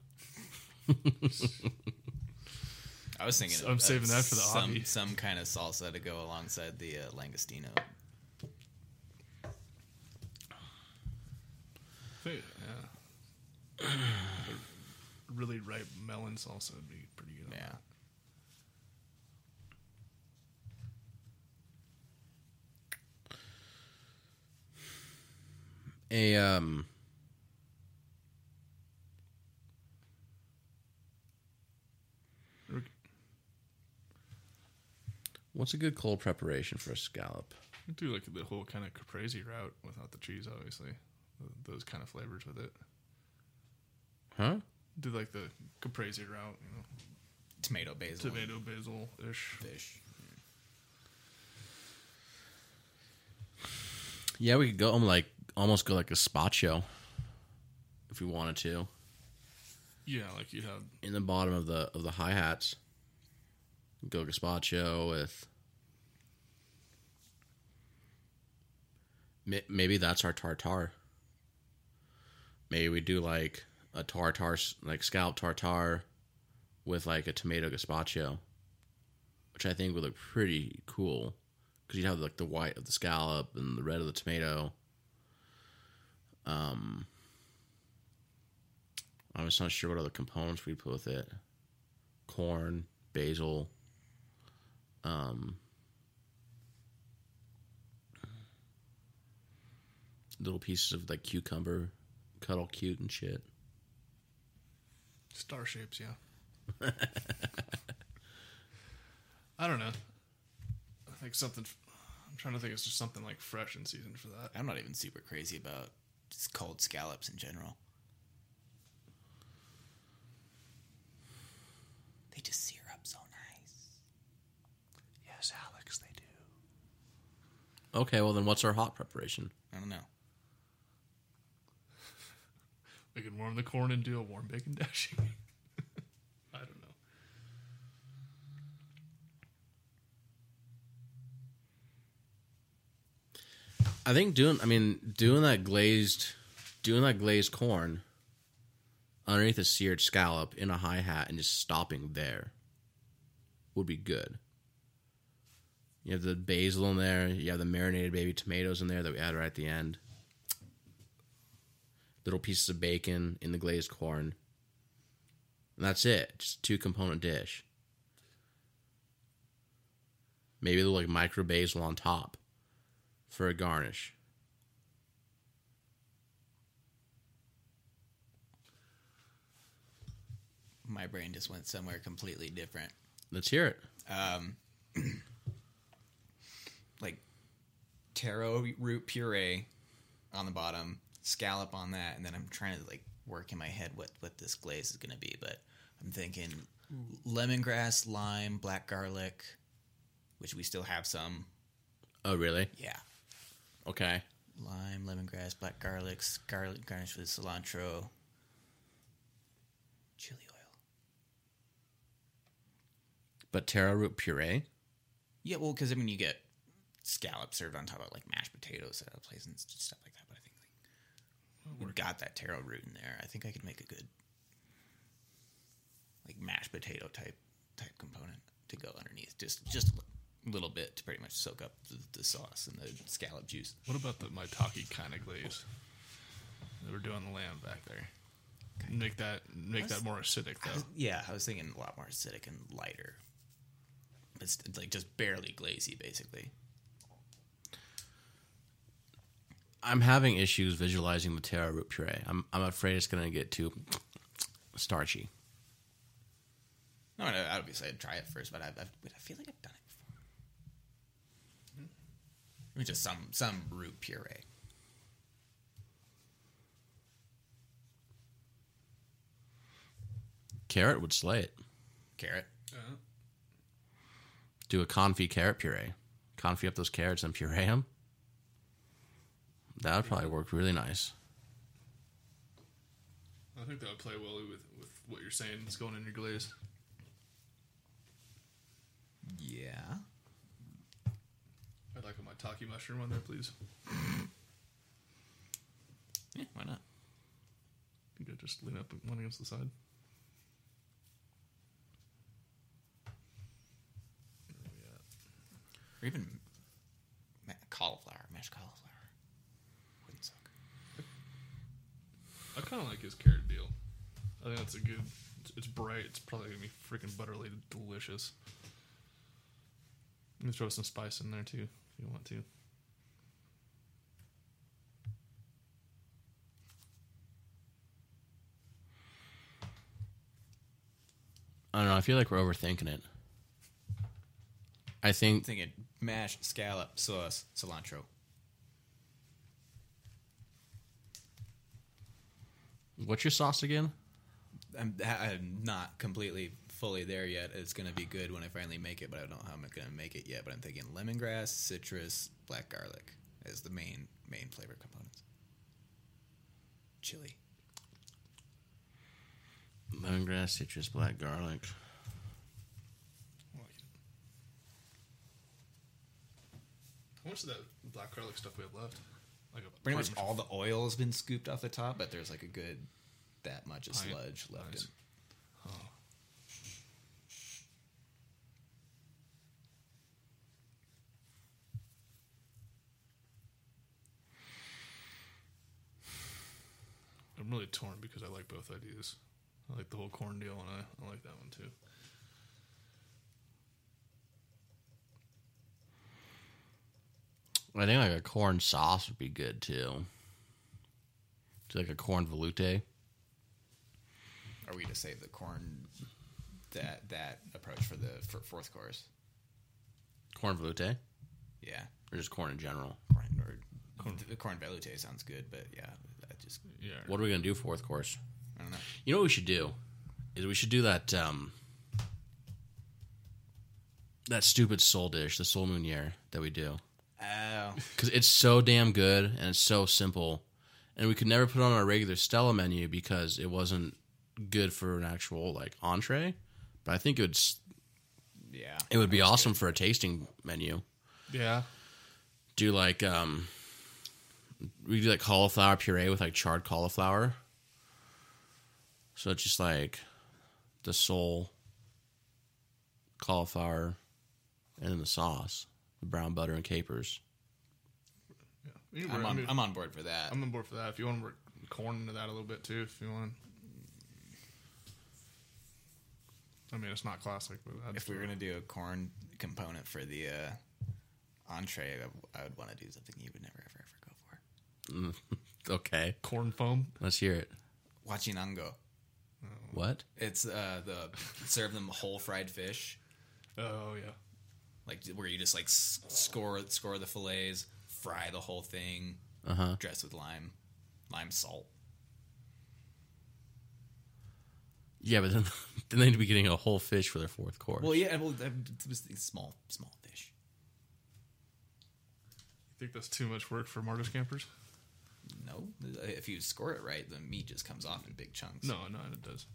I was thinking. I'm of, saving of that for the some hobby. some kind of salsa to go alongside the uh, langostino. Think- Yeah. A really ripe melon salsa would be pretty good. on Yeah. that. A um Or- what's a good cold preparation for a scallop? we do like the whole kind of caprese route without the cheese, obviously. Th- Those kind of flavors with it. Huh? Do like the caprese route, you know, Tomato basil. and tomato basil ish. fish. Yeah, we could go um, like almost go like a gazpacho if we wanted to. Yeah, like you'd have In the bottom of the of the hi hats. Go gazpacho with May- maybe that's our tartar. Maybe we do like a tartar, like scallop tartar with like a tomato gazpacho, which I think would look pretty cool because you'd have like the white of the scallop and the red of the tomato. Um, I'm just not sure what other components we put with it. Corn, basil, um, little pieces of like cucumber, cut all cute and shit. star shapes, yeah. I don't know. I think something. I'm trying to think. It's just something like fresh in season for that. I'm not even super crazy about just cold scallops in general. They just sear up so nice. Yes, Alex, they do. Okay, well then what's our hot preparation? I don't know. We can warm the corn and do a warm bacon dashi. I don't know. I think doing, I mean, doing that glazed, doing that glazed corn underneath a seared scallop in a hi hat and just stopping there would be good. You have the basil in there. You have the marinated baby tomatoes in there that we add right at the end. Little pieces of bacon in the glazed corn. And that's it. Just a two-component dish. Maybe a little like micro basil on top for a garnish. My brain just went somewhere completely different. Let's hear it. Um, like taro root puree on the bottom, scallop on that, and then I'm trying to like work in my head what, what this glaze is going to be, but I'm thinking lemongrass, lime, black garlic, which we still have some. Oh, really? Yeah. Okay. Lime, lemongrass, black garlic, garlic garnish with cilantro, chili oil. But taro root puree? Yeah, well, because I mean, you get scallops served on top of like mashed potatoes at a place and stuff like that. But I think like we've got that taro root in there. I think I could make a good like mashed potato type type component to go underneath. Just just a little bit to pretty much soak up the, the sauce and the scallop juice. What about the maitake kind of glaze that we're doing the lamb back there? Make that make was- that more acidic I though. was- yeah, I was thinking a lot more acidic and lighter. It's like just barely glazy, basically. I'm having issues visualizing the taro root puree. I'm I'm afraid it's going to get too starchy. No, no, obviously I'd try it first, but I've, I've, but I feel like I've done it before. It was just some some root puree. Carrot would slay it. Carrot. Uh, Do a confit carrot puree. Confit up those carrots and puree them. That would probably work really nice. I think that would play well with, with what you're saying. It's going in your glaze. Yeah. I'd like a maitake mushroom on there, please. Yeah, why not? You could just lean up one against the side. Where are we at? Or even ma- cauliflower, mashed cauliflower. Wouldn't suck. I kind of like his carrot deal. I think that's a good. It's, it's bright. It's probably gonna be freaking butterly delicious. You can throw some spice in there too if you want to. I don't know. I feel like we're overthinking it. I I'm think thinking mashed scallop, sauce, cilantro. what's your sauce again? I'm, I'm not completely fully there yet. It's going to be good when I finally make it, but I don't know how I'm going to make it yet. But I'm thinking lemongrass, citrus, black garlic as the main main flavor components. Chili. Lemongrass, citrus, black garlic. I like it. How much of that black garlic stuff we have left? Like a Pretty much all the oil has been scooped off the top, but there's like a good that much of Pint. sludge left Nice. in. I'm really torn because I like both ideas. I like the whole corn deal, and I, I like that one too. I think like a corn sauce would be good too. Do like a corn velouté. Are we to save the corn that that approach for the for fourth course? Corn velouté? Yeah, Or just corn in general? corn or corn, corn velouté sounds good, but yeah, I just Yeah. What are we going to do fourth course? I don't know. You know what we should do? Is we should do that um that stupid soul dish, the soul meuniere that we do. Oh, Because it's so damn good and it's so simple. And we could never put it on our regular Stella menu because it wasn't good for an actual like entree. But I think it would s- yeah. it would be awesome for a tasting menu. Yeah. Do like um we do like cauliflower puree with like charred cauliflower. So it's just like the sole, cauliflower, and then the sauce, the brown butter and capers. Yeah. You I'm work- I on. mean, I'm on board for that. I'm on board for that. If you want to work corn into that a little bit too, if you want. I mean, it's not classic, but I'd If we were gonna do a corn component for the uh, entree, I, I would want to do something you would never ever ever go for. Okay, corn foam. let's hear it. Wachinango. What? It's uh, the serve them whole fried fish, Oh yeah. like where you just like s- score score the fillets, fry the whole thing, Uh huh. dress with lime, lime salt. Yeah, but then, then they'd be getting a whole fish for their fourth course. Well, yeah, well, it was small, small fish. You think that's too much work for Marta's campers? No, if you score it right, the meat just comes off in big chunks. No, no, it does.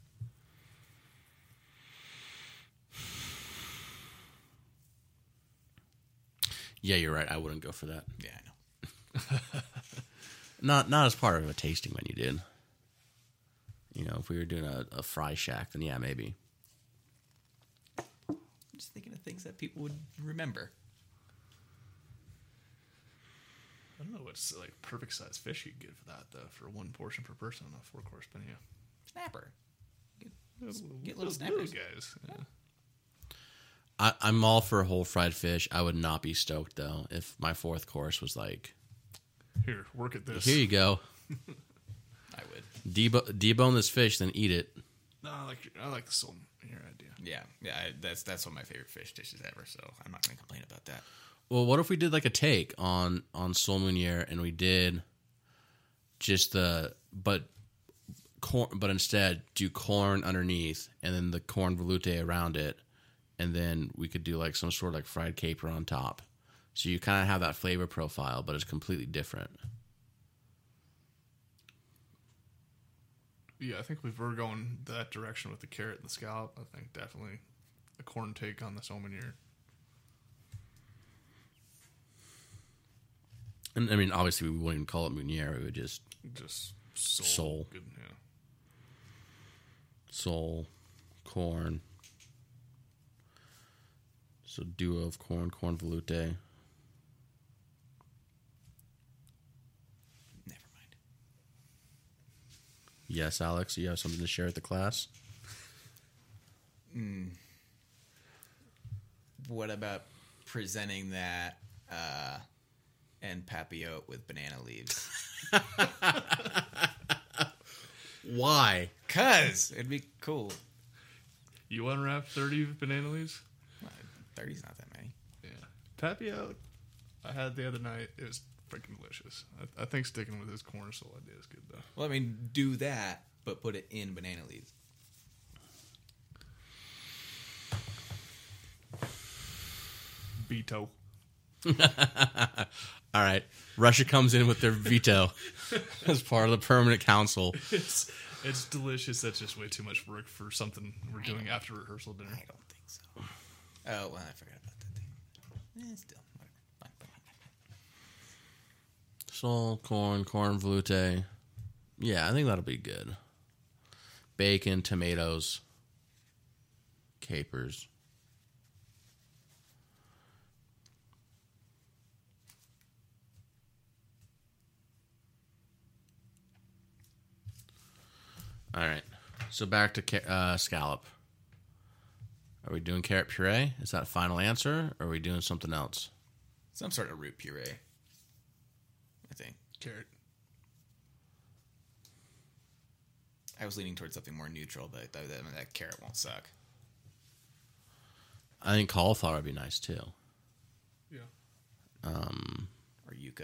Yeah, you're right. I wouldn't go for that. Yeah, I know. Not not as part of a tasting menu, dude. You know, if we were doing a, a fry shack, then yeah, maybe. I'm just thinking of things that people would remember. I don't know what's like perfect size fish you'd get for that though, for one portion per person on a four course menu. Snapper. Get, Little, get little little snappers. guys. Yeah. I, I'm all for whole fried fish. I would not be stoked though if my fourth course was like, Here, work at this. here you go, I would. Debo- debone this fish, then eat it. No, I like I like the soul your idea. Yeah, yeah. I, that's that's one of my favorite fish dishes ever. So I'm not going to complain about that. Well, what if we did like a take on on Sol Munier and we did just the but corn, but instead do corn underneath and then the corn veloute around it, and then we could do like some sort of like fried caper on top. So you kind of have that flavor profile, but it's completely different. Yeah, I think if we're going that direction with the carrot and the scallop, I think definitely a corn take on the saumonier. And I mean, obviously, we wouldn't even call it Munier. We would just Just soul. Soul. Good, yeah. Sol, corn. So duo of corn, corn veloute. Never mind. Yes, Alex, you have something to share with the class? What about presenting that uh, and papillote with banana leaves? Why? Cause it'd be cool. You unwrap thirty banana leaves? Well, thirty's not that many. Yeah. Tapio, I had the other night. It was freaking delicious. I, I think sticking with his corn soul idea is good, though. Well, I mean, do that, but put it in banana leaves. Beto. All right. Russia comes in with their veto as part of the permanent council. It's, it's delicious. That's just way too much work for something we're doing after rehearsal dinner. I don't think so. Oh, well, I forgot about that thing. Eh, still, whatever. Fine, fine, fine. Sol, corn, corn veloute. Yeah, I think that'll be good. Bacon, tomatoes, capers. All right. So back to ca- uh, scallop. Are we doing carrot puree? Is that a final answer? Or are we doing something else? Some sort of root puree, I think. Carrot. I was leaning towards something more neutral, but that, that, that carrot won't suck. I think cauliflower would be nice too. Yeah. Um, Or yuca.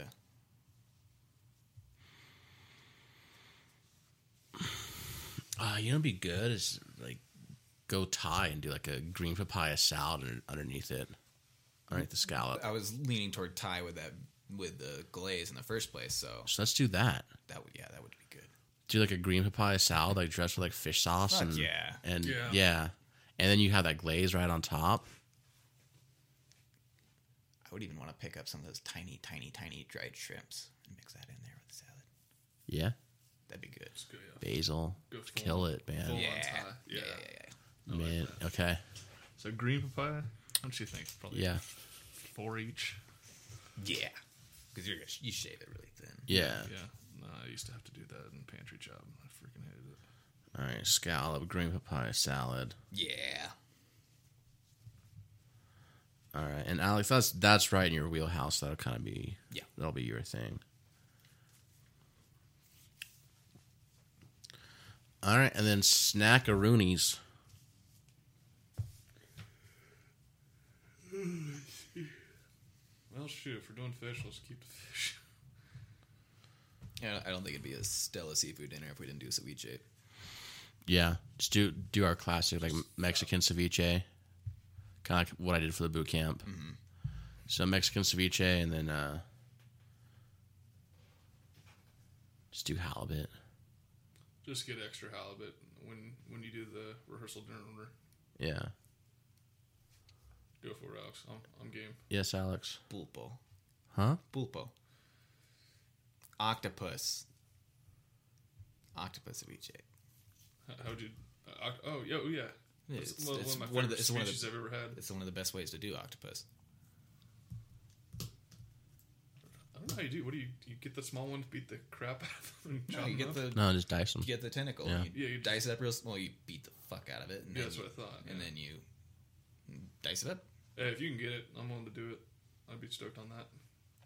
uh, you know, what'd be good is like go Thai and do like a green papaya salad under- underneath it, underneath the scallop. I was leaning toward Thai with that with the glaze in the first place, so So let's do that. that would yeah, that would be good. Do like a green papaya salad, like dressed with like fish sauce Fuck and yeah. and Yeah. yeah, and then you have that glaze right on top. I would even want to pick up some of those tiny, tiny, tiny dried shrimps and mix that in there Yeah. That'd be good. It's good, yeah. Basil. Go full Kill on- it, man. full on Yeah. Thai. Yeah, Yeah. yeah, yeah. I like Man. that. Okay. So green papaya. What do you think? Probably Yeah. four each. Yeah. Because you're you shave it really thin. Yeah. Yeah. No, I used to have to do that in pantry job. I freaking hated it. All right. Scallop, green papaya salad. Yeah. All right. And Alex, that's that's right in your wheelhouse. That'll kind of be Yeah. That'll be your thing. All right, and then snackaroonies. Well, shoot. If we're doing fish, let's keep the fish. Yeah, I don't think it'd be a Stella seafood dinner if we didn't do ceviche. Yeah, just do do our classic like Mexican ceviche, kind of like what I did for the boot camp. Mm-hmm. So Mexican ceviche, and then uh, just do halibut. Just get extra halibut when when you do the rehearsal dinner order. Yeah. Go for it, Alex. I'm, I'm game. Yes, Alex. Pulpo. Huh? Pulpo. Octopus. Octopus ceviche. How, how'd you? Uh, oc- oh, yeah, oh, yeah. Yeah, It's, it's- one, it's one of my one of favorite the- it's one of the- species I've ever had. It's one of the best ways to do octopus. I don't know how you do. What do you you get the small ones, beat the crap out of them, and No, chop you them get up? the No, just dice them. you get the tentacle. Yeah. You, Yeah, you dice it up real small. You beat the fuck out of it. And Yeah, then that's you, what I thought. And yeah. then you dice it up. Yeah, if you can get it, I'm willing to do it. I'd be stoked on that.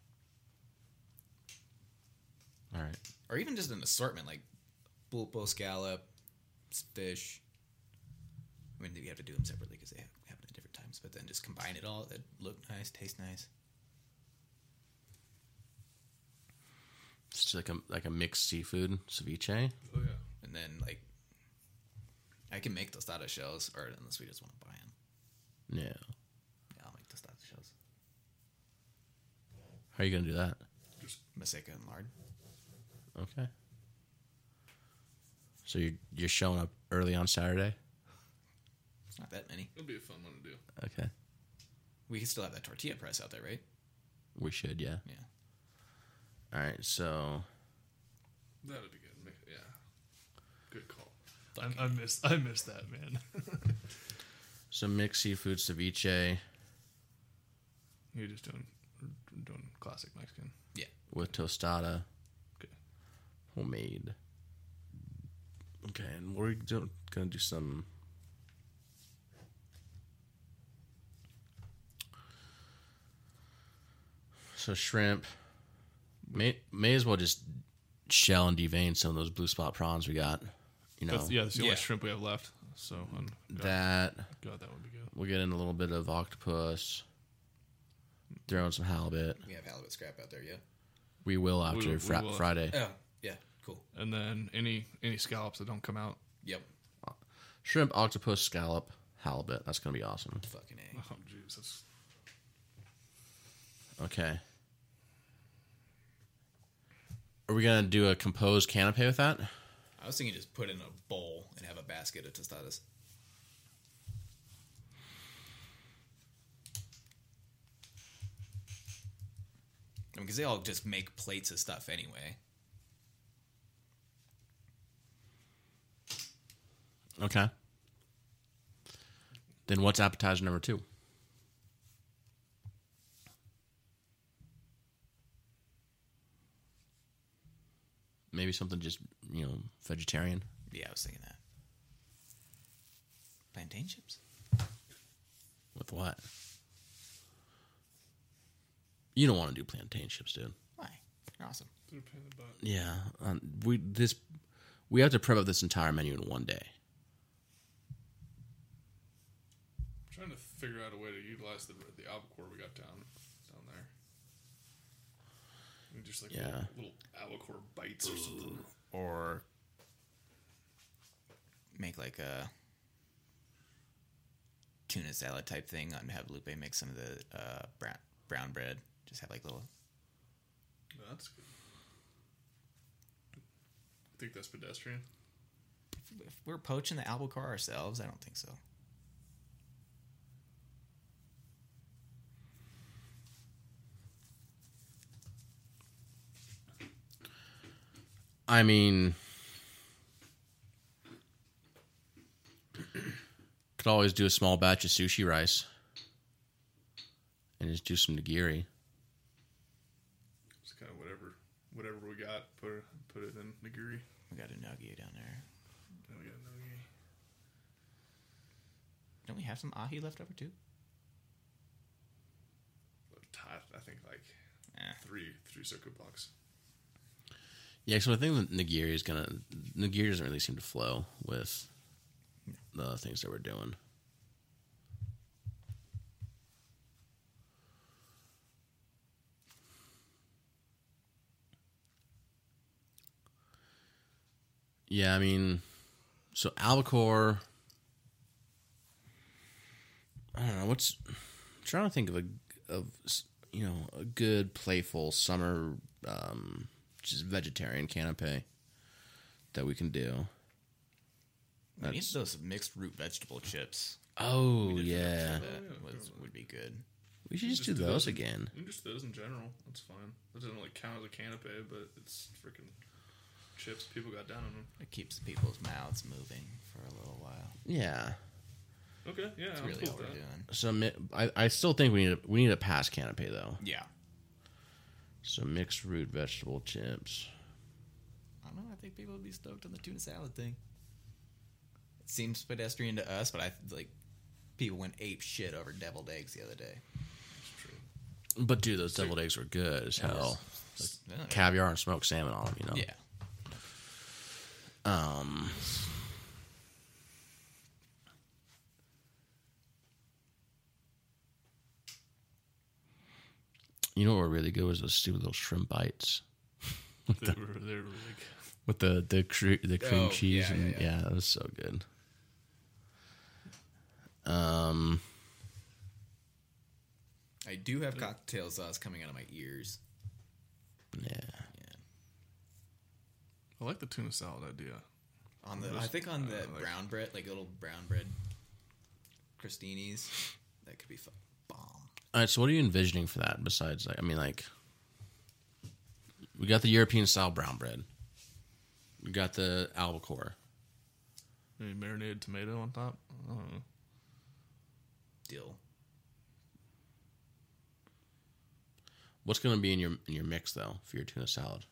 All right. Or even just an assortment like pulpo, scallop, fish. I mean, you have to do them separately because they happen at different times. But then just combine it all. It look nice, taste nice. It's just like a like a mixed seafood ceviche. Oh yeah. And then like, I can make tostada shells, or unless we just want to buy them. Yeah. Yeah, I'll make tostada shells. How are you gonna do that? Maseca and lard. Okay. So you're you're showing up early on Saturday. It's not that many. It'll be a fun one to do. Okay. We can still have that tortilla press out there, right? We should, yeah. Yeah. All right. So That'd be good. Make- Yeah. Good call. Fucking- I, I missed. I missed that, man. some mixed seafood ceviche You're just doing doing classic Mexican. Yeah. with tostada, Okay. homemade. Okay, and we're do, gonna do some. So shrimp. May may as well just shell and devein some of those blue spot prawns we got. You know That's, yeah, that's the only Yeah. shrimp we have left. So um, God, that. God, that would be good. We'll get in a little bit of octopus. Throw in some halibut. We have halibut scrap out there, yeah. We will after We- we Fri- will. Friday. Oh, yeah, cool. And then any any scallops that don't come out. Yep. Shrimp, octopus, scallop, halibut. That's gonna be awesome. Fucking A. Oh, jeez, that's Okay. Are we gonna do a composed canapé with that? I was thinking just put in a bowl and have a basket of tostadas. I mean, because they all just make plates of stuff anyway. Okay. Then what's appetizer number two? Maybe something just, you know, vegetarian. Yeah, I was thinking that. Plantain chips? With what? You don't want to do plantain chips, dude. Why? You're awesome. dependent, but Yeah, um, we this we have to prep up this entire menu in one day. I'm trying to figure out a way to utilize the the albacore we got down down there. Maybe just like Yeah. little, little albacore bites or something. Or make like a tuna salad type thing and have Lupe make some of the uh, brown, brown bread. Just have like little. No, that's good. I think that's pedestrian. If we're poaching the albacore ourselves, I don't think so. I mean, could always do a small batch of sushi rice and just do some nigiri. Just kind of whatever, whatever we got, put it, put it in nigiri. We got unagi down there. Then we got nigiri. Don't we have some ahi left over too? I think like Eh. three three circuit blocks. Yeah, so I think that nigiri is gonna nigiri doesn't really seem to flow with the things that we're doing. Yeah, I mean, so albacore. I don't know what's. I'm trying to think of a of you know a good playful summer um, just vegetarian canapé that we can do. We need That's- those mixed root vegetable chips. Oh We did yeah, That yeah, was, probably. would be good. we should just, Just do do those those. again. You can just those in general. That's fine. That doesn't really count as a canapé, but it's freaking chips. People got down on them. It keeps people's mouths moving for a little while. Yeah. Okay, yeah, That's I'm really cool all with we're that. doing. So mi- I I still think we need a, we need a pass canapé though. Yeah. So mixed root vegetable chips. I don't know. I think people would be stoked on the tuna salad thing. It seems pedestrian to us, but I like people went ape shit over deviled eggs the other day. That's true. But dude, those deviled eggs were good as hell. Yeah. Caviar and smoked salmon on them, you know. Yeah. Um. You know what were really good was those stupid little shrimp bites They were, they were like, with the the cre- the cream Oh, cheese yeah, and yeah, yeah. yeah, that was so good. Um. I do have cocktail sauce coming out of my ears. Yeah. Yeah. I like the tuna salad idea. On the, Just- I think on the uh, like- brown bread, like little brown bread, crostinis, that could be fu- bomb. All right. So, what are you envisioning for that? Besides, like, I mean, like, we got the European style brown bread. We got the albacore. Maybe marinated tomato on top. I don't know. Dill. What's going to be in your in your mix though for your tuna salad?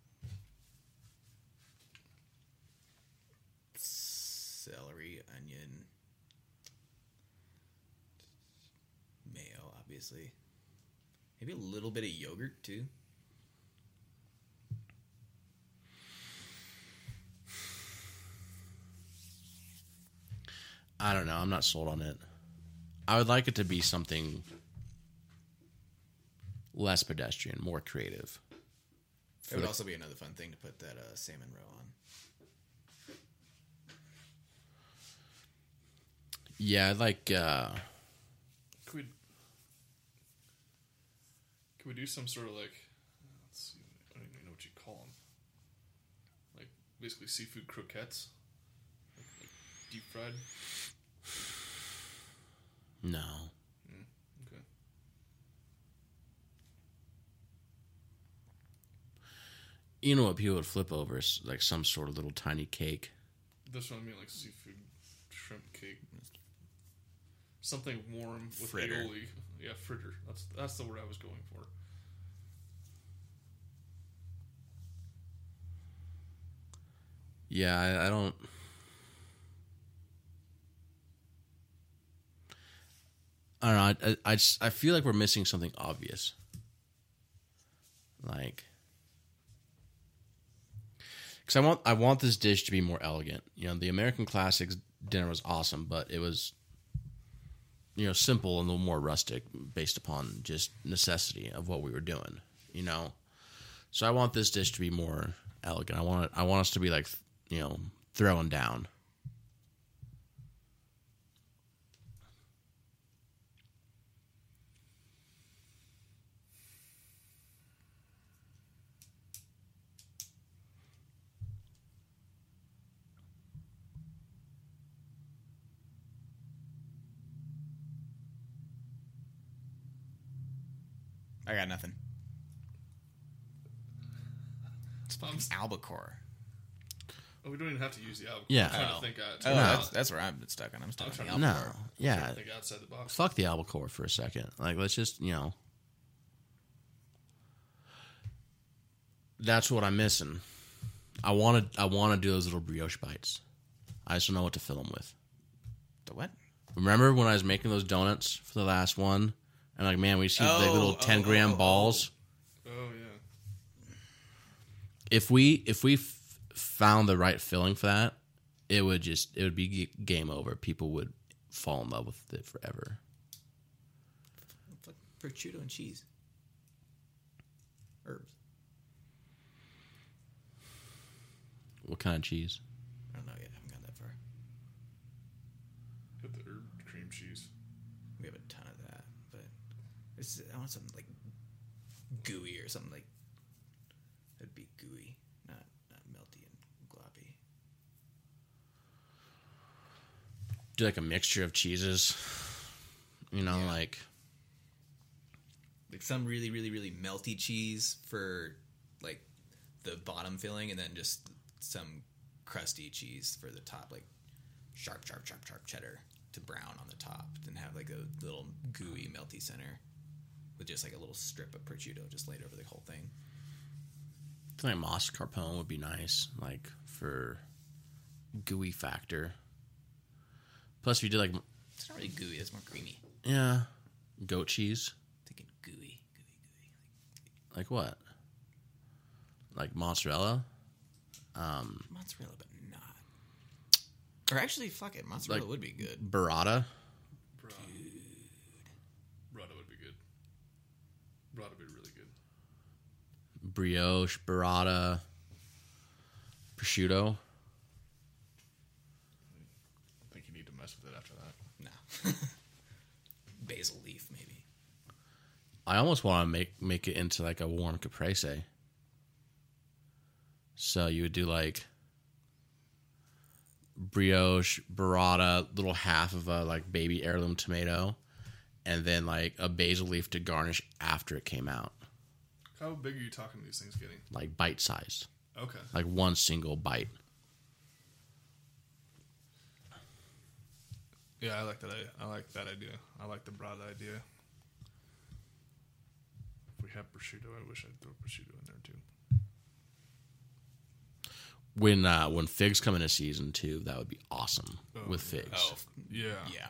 Celery, onion, mayo, obviously. Maybe a little bit of yogurt too. I don't know. I'm not sold on it. I would like it to be something less pedestrian, more creative. It would also be another fun thing to put that uh, salmon roe on. Yeah, I'd like. Uh, Could we, could we do some sort of like, let's see, I don't even know what you call them. Like basically seafood croquettes, like, like deep fried. no. Okay. You know what people would flip over is like some sort of little tiny cake. That's what I mean, like seafood shrimp cake. Something warm with Fritter. aioli. Yeah, fritter. That's that's the word I was going for. Yeah, I, I don't. I don't know. I, I, I, just, I feel like we're missing something obvious. Like, because I want I want this dish to be more elegant. You know, the American Classics dinner was awesome, but it was, you know, simple and a little more rustic based upon just necessity of what we were doing. You know, so I want this dish to be more elegant. I want it, I want us to be like, you know, throwing down. I got nothing. It's I'm fucking albacore. Oh, we don't even have to use the albacore. Yeah. I'm trying Oh. to think. Uh, Oh, to- that's, that's where I'm stuck on. I'm stuck I'm on trying the to- No, albacore. yeah. think outside the box. Fuck the albacore for a second. Like, let's just, you know. That's what I'm missing. I want to I want to do those little brioche bites. I just don't know what to fill them with. The what? Remember when I was making those donuts for the last one? And like, man, we see the Oh, little oh, ten gram oh, oh. balls. Oh yeah. If we if we f- found the right filling for that, it would just it would be g- game over. People would fall in love with it forever. It's like prosciutto and cheese. Herbs. What kind of cheese? I don't know yet. I haven't gone that far. Got the herb cream cheese. We have a ton of that, but it's, I want something like gooey or something like it'd be gooey, not not melty and gloppy. Do like a mixture of cheeses. You know, Yeah. like Like some really, really, really melty cheese for like the bottom filling, and then just some crusty cheese for the top, like sharp, sharp, sharp, sharp cheddar to brown on the top, and have like a little gooey, melty center with just like a little strip of prosciutto just laid over the whole thing. I feel like mascarpone would be nice, like for gooey factor. Plus, if you did like It's not really gooey; it's more creamy. yeah, goat cheese. Thinking gooey, gooey, gooey. Like what? Like mozzarella? Um, Mozzarella, but not. Or actually, fuck it, mozzarella Like- would be good. burrata. Bra- Brata would be good. Brata would be really good. Brioche, burrata, prosciutto. I think you need to mess with it after that. No. Basil leaf, maybe. I almost want to make make it into like a warm caprese. So you would do like brioche, burrata, little half of a like baby heirloom tomato, and then like a basil leaf to garnish after it came out, How big are you talking these things getting? like bite sized, Okay. like one single bite. Yeah, I like that. I, I like that idea. I like the broad idea. If we have prosciutto, I wish I'd throw prosciutto in there too. When uh, when figs come into season too, that would be awesome Oh, with yeah. figs. Oh, Yeah. yeah.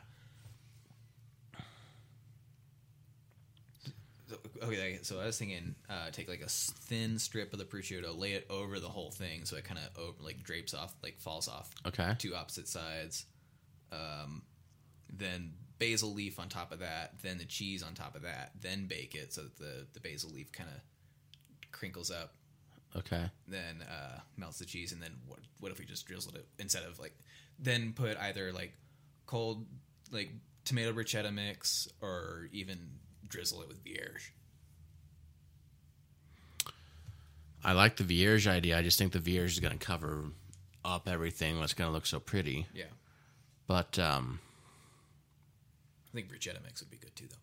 So, okay, so I was thinking, uh, take like a s- thin strip of the prosciutto, lay it over the whole thing, so it kind of over like drapes off, like falls off Okay. two opposite sides. Um, then basil leaf on top of that, then the cheese on top of that, then bake it so that the the basil leaf kind of crinkles up. Okay. Then uh, melts the cheese, and then what? What if we just drizzled it instead of like? Then put either like cold like tomato bruschetta mix, or even drizzle it with vierge. I like the Vierge idea. I just think the Vierge is going to cover up everything. It's going to look so pretty. Yeah, But um, I think bruschetta mix would be good too,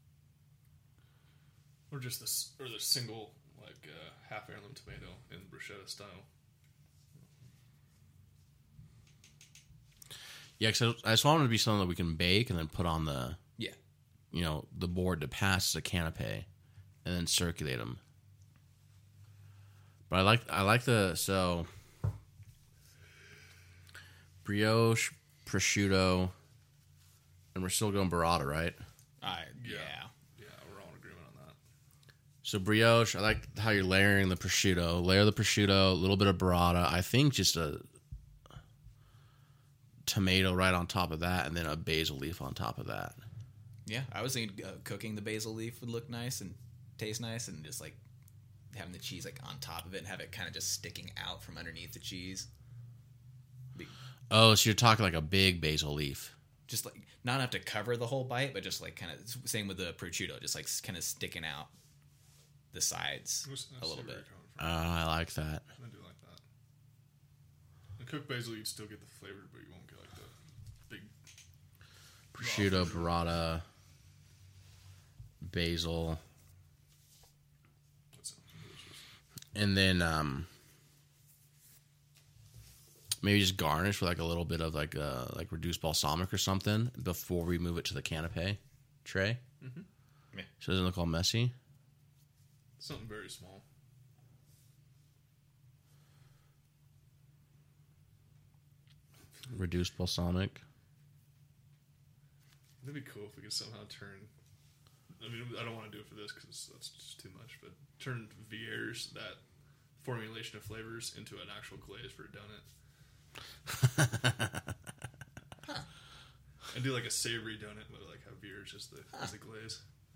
though. Or just this, or the single like uh, half heirloom tomato in bruschetta style. yeah, because I just want it to be something that we can bake and then put on the, Yeah, you know, the board to pass as a canapé, and then circulate them. But I like I like the so brioche, prosciutto, and we're still going burrata, right? I yeah. Yeah, we're all in agreement on that. So brioche, I like how you're layering the prosciutto. Layer the prosciutto, a little bit of burrata. I think just a tomato right on top of that, and then a basil leaf on top of that. Yeah, I was thinking uh, cooking the basil leaf would look nice and taste nice, and just like having the cheese like on top of it and have it kind of just sticking out from underneath the cheese. Be- Oh, so you're talking like a big basil leaf. Just like not enough to cover the whole bite, but just like kind of same with the prosciutto, just like kind of sticking out the sides I see a little where bit. you're Uh, coming I like that. from. I do like that. The cooked basil, you'd still get the flavor, but you won't get like the big. Prosciutto, burrata, basil, That sounds delicious. and then um, maybe just garnish with like a little bit of like uh like reduced balsamic or something before we move it to the canapé tray. Mm-hmm. Yeah. So it doesn't look all messy. Something very small. Reduced balsamic. It'd be cool if we could somehow turn. I mean, I don't want to do it for this because that's just too much. But turn Vier's that formulation of flavors into an actual glaze for a donut. And do like a savory donut, but like have Vier's as the as the glaze.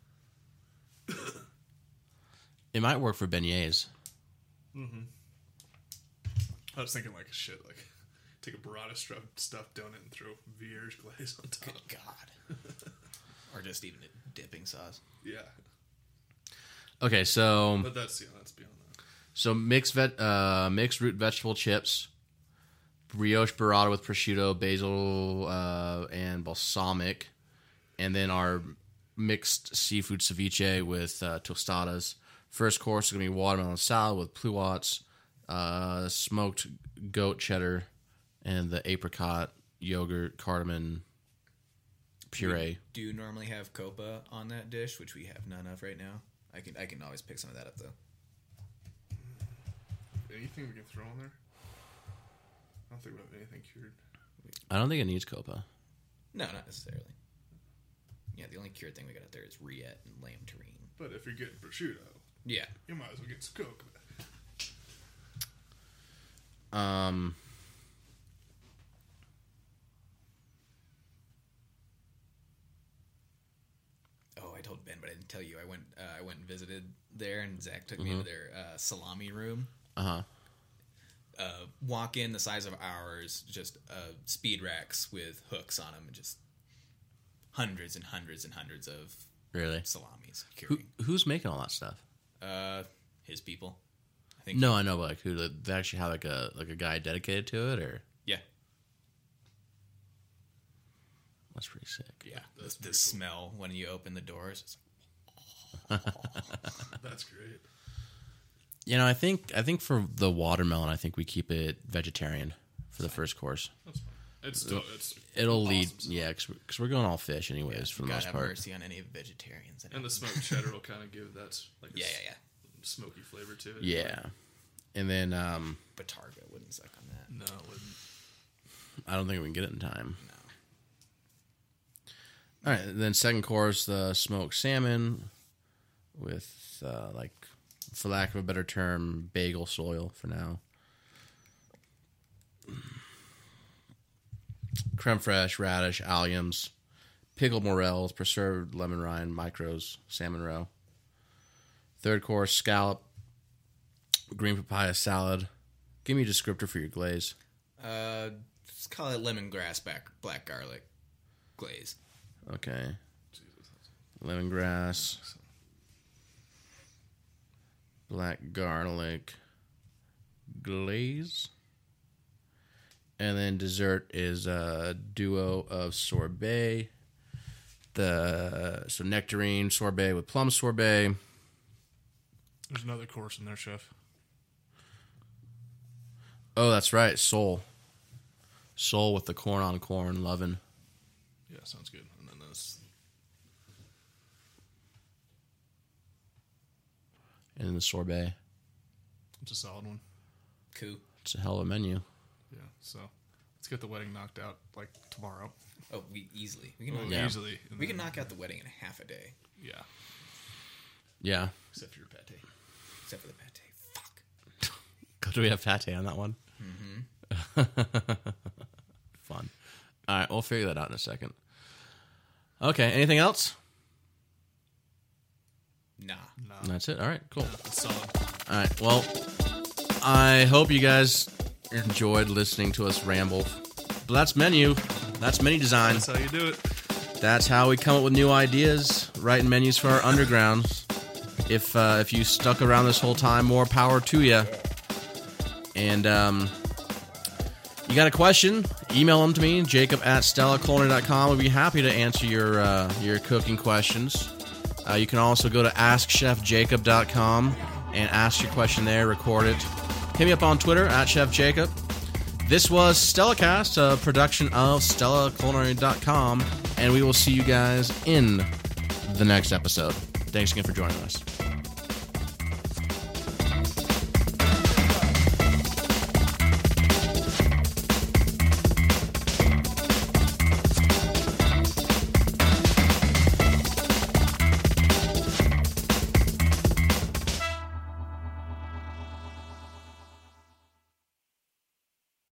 It might work for beignets. Mm-hmm. I was thinking like shit, like take a burrata stuffed stuffed donut and throw Vier's glaze on top. Good God. Or just even a dipping sauce. Yeah, Okay, so but that's yeah, that's beyond that. so mixed vet, uh, mixed root vegetable chips, brioche burrata with prosciutto, basil, uh, and balsamic, and then our mixed seafood ceviche with uh, tostadas. First course is gonna be watermelon salad with pluots, uh, smoked goat cheddar, and the apricot yogurt cardamom puree. Do you normally have copa on that dish, which we have none of right now? I can I can always pick some of that up though. Anything we can throw in there? I don't think we have anything cured. I don't think it needs copa. No, not necessarily. Yeah, the only cured thing we got out there is Riette and lamb terrine. But if you're getting prosciutto, Yeah. you might as well get some Coke. Um, Oh, I told Ben, but I didn't tell you. I went uh, I went and visited there, and Zach took me into their uh, salami room. uh huh. Uh, walk in the size of ours, just uh, speed racks with hooks on them, and just hundreds and hundreds and hundreds of Really? salamis. Who Curing. who's making all that stuff? Uh, his people. I think. No, I know, but like who? They actually have like a like a guy dedicated to it, or Yeah. that's pretty sick. Yeah. The, That's the pretty cool. smell when you open the doors. It's like, That's great. You know, I think I think for the watermelon, I think we keep it vegetarian for the first course. That's fine. It's still it's It'll awesome lead, stuff. yeah, because we're going all fish anyways for the God most have part. mercy on any vegetarians. And the smoked cheddar will kind of give that like a Yeah, s- yeah, yeah. smoky flavor to it. Yeah, and then um, Batarga wouldn't suck on that. No, it wouldn't. I don't think we can get it in time. No. All right, then second course, the smoked salmon with uh, like, for lack of a better term, bagel soil for now. Creme fraiche, radish, alliums, pickled morels, preserved lemon rind, micros, salmon roe. Third course, scallop, green papaya salad. Give me a descriptor for your glaze. Uh, let's call it lemongrass back black garlic glaze. Okay. Jesus, that's Lemongrass, black garlic glaze. And then dessert is a duo of sorbet. The so nectarine sorbet with plum sorbet. There's another course in there, chef. Oh, that's right, sole. Sole with the corn on corn lovin'. Yeah, sounds good. And then this. And then the sorbet. It's a solid one. Cool. It's a hell of a menu. Yeah. So let's get the wedding knocked out like tomorrow. Oh, we easily we can Oh, knock, Yeah. Easily. And we can then- knock out the wedding in half a day, Yeah. Yeah. Except for your pate. except for the pate. Fuck. Do we have pate on that one? Mm-hmm. Fun. All right, we'll figure that out in a second. Okay, anything else? Nah. Nah. That's it. All right, cool. It's solid. All right, well, I hope you guys enjoyed listening to us ramble. But that's menu. That's menu design. That's how you do it. That's how we come up with new ideas, writing menus for our undergrounds. If uh, if you stuck around this whole time, more power to you. And um, you got a question? Email them to me, Jacob at Stella Culinary dot com. We'll be happy to answer your uh, your cooking questions. Uh, you can also go to Ask Chef Jacob dot com and ask your question there, record it. Hit me up on Twitter at Chef Jacob. This was StellaCast, a production of Stella Culinary dot com, and we will see you guys in the next episode. Thanks again for joining us.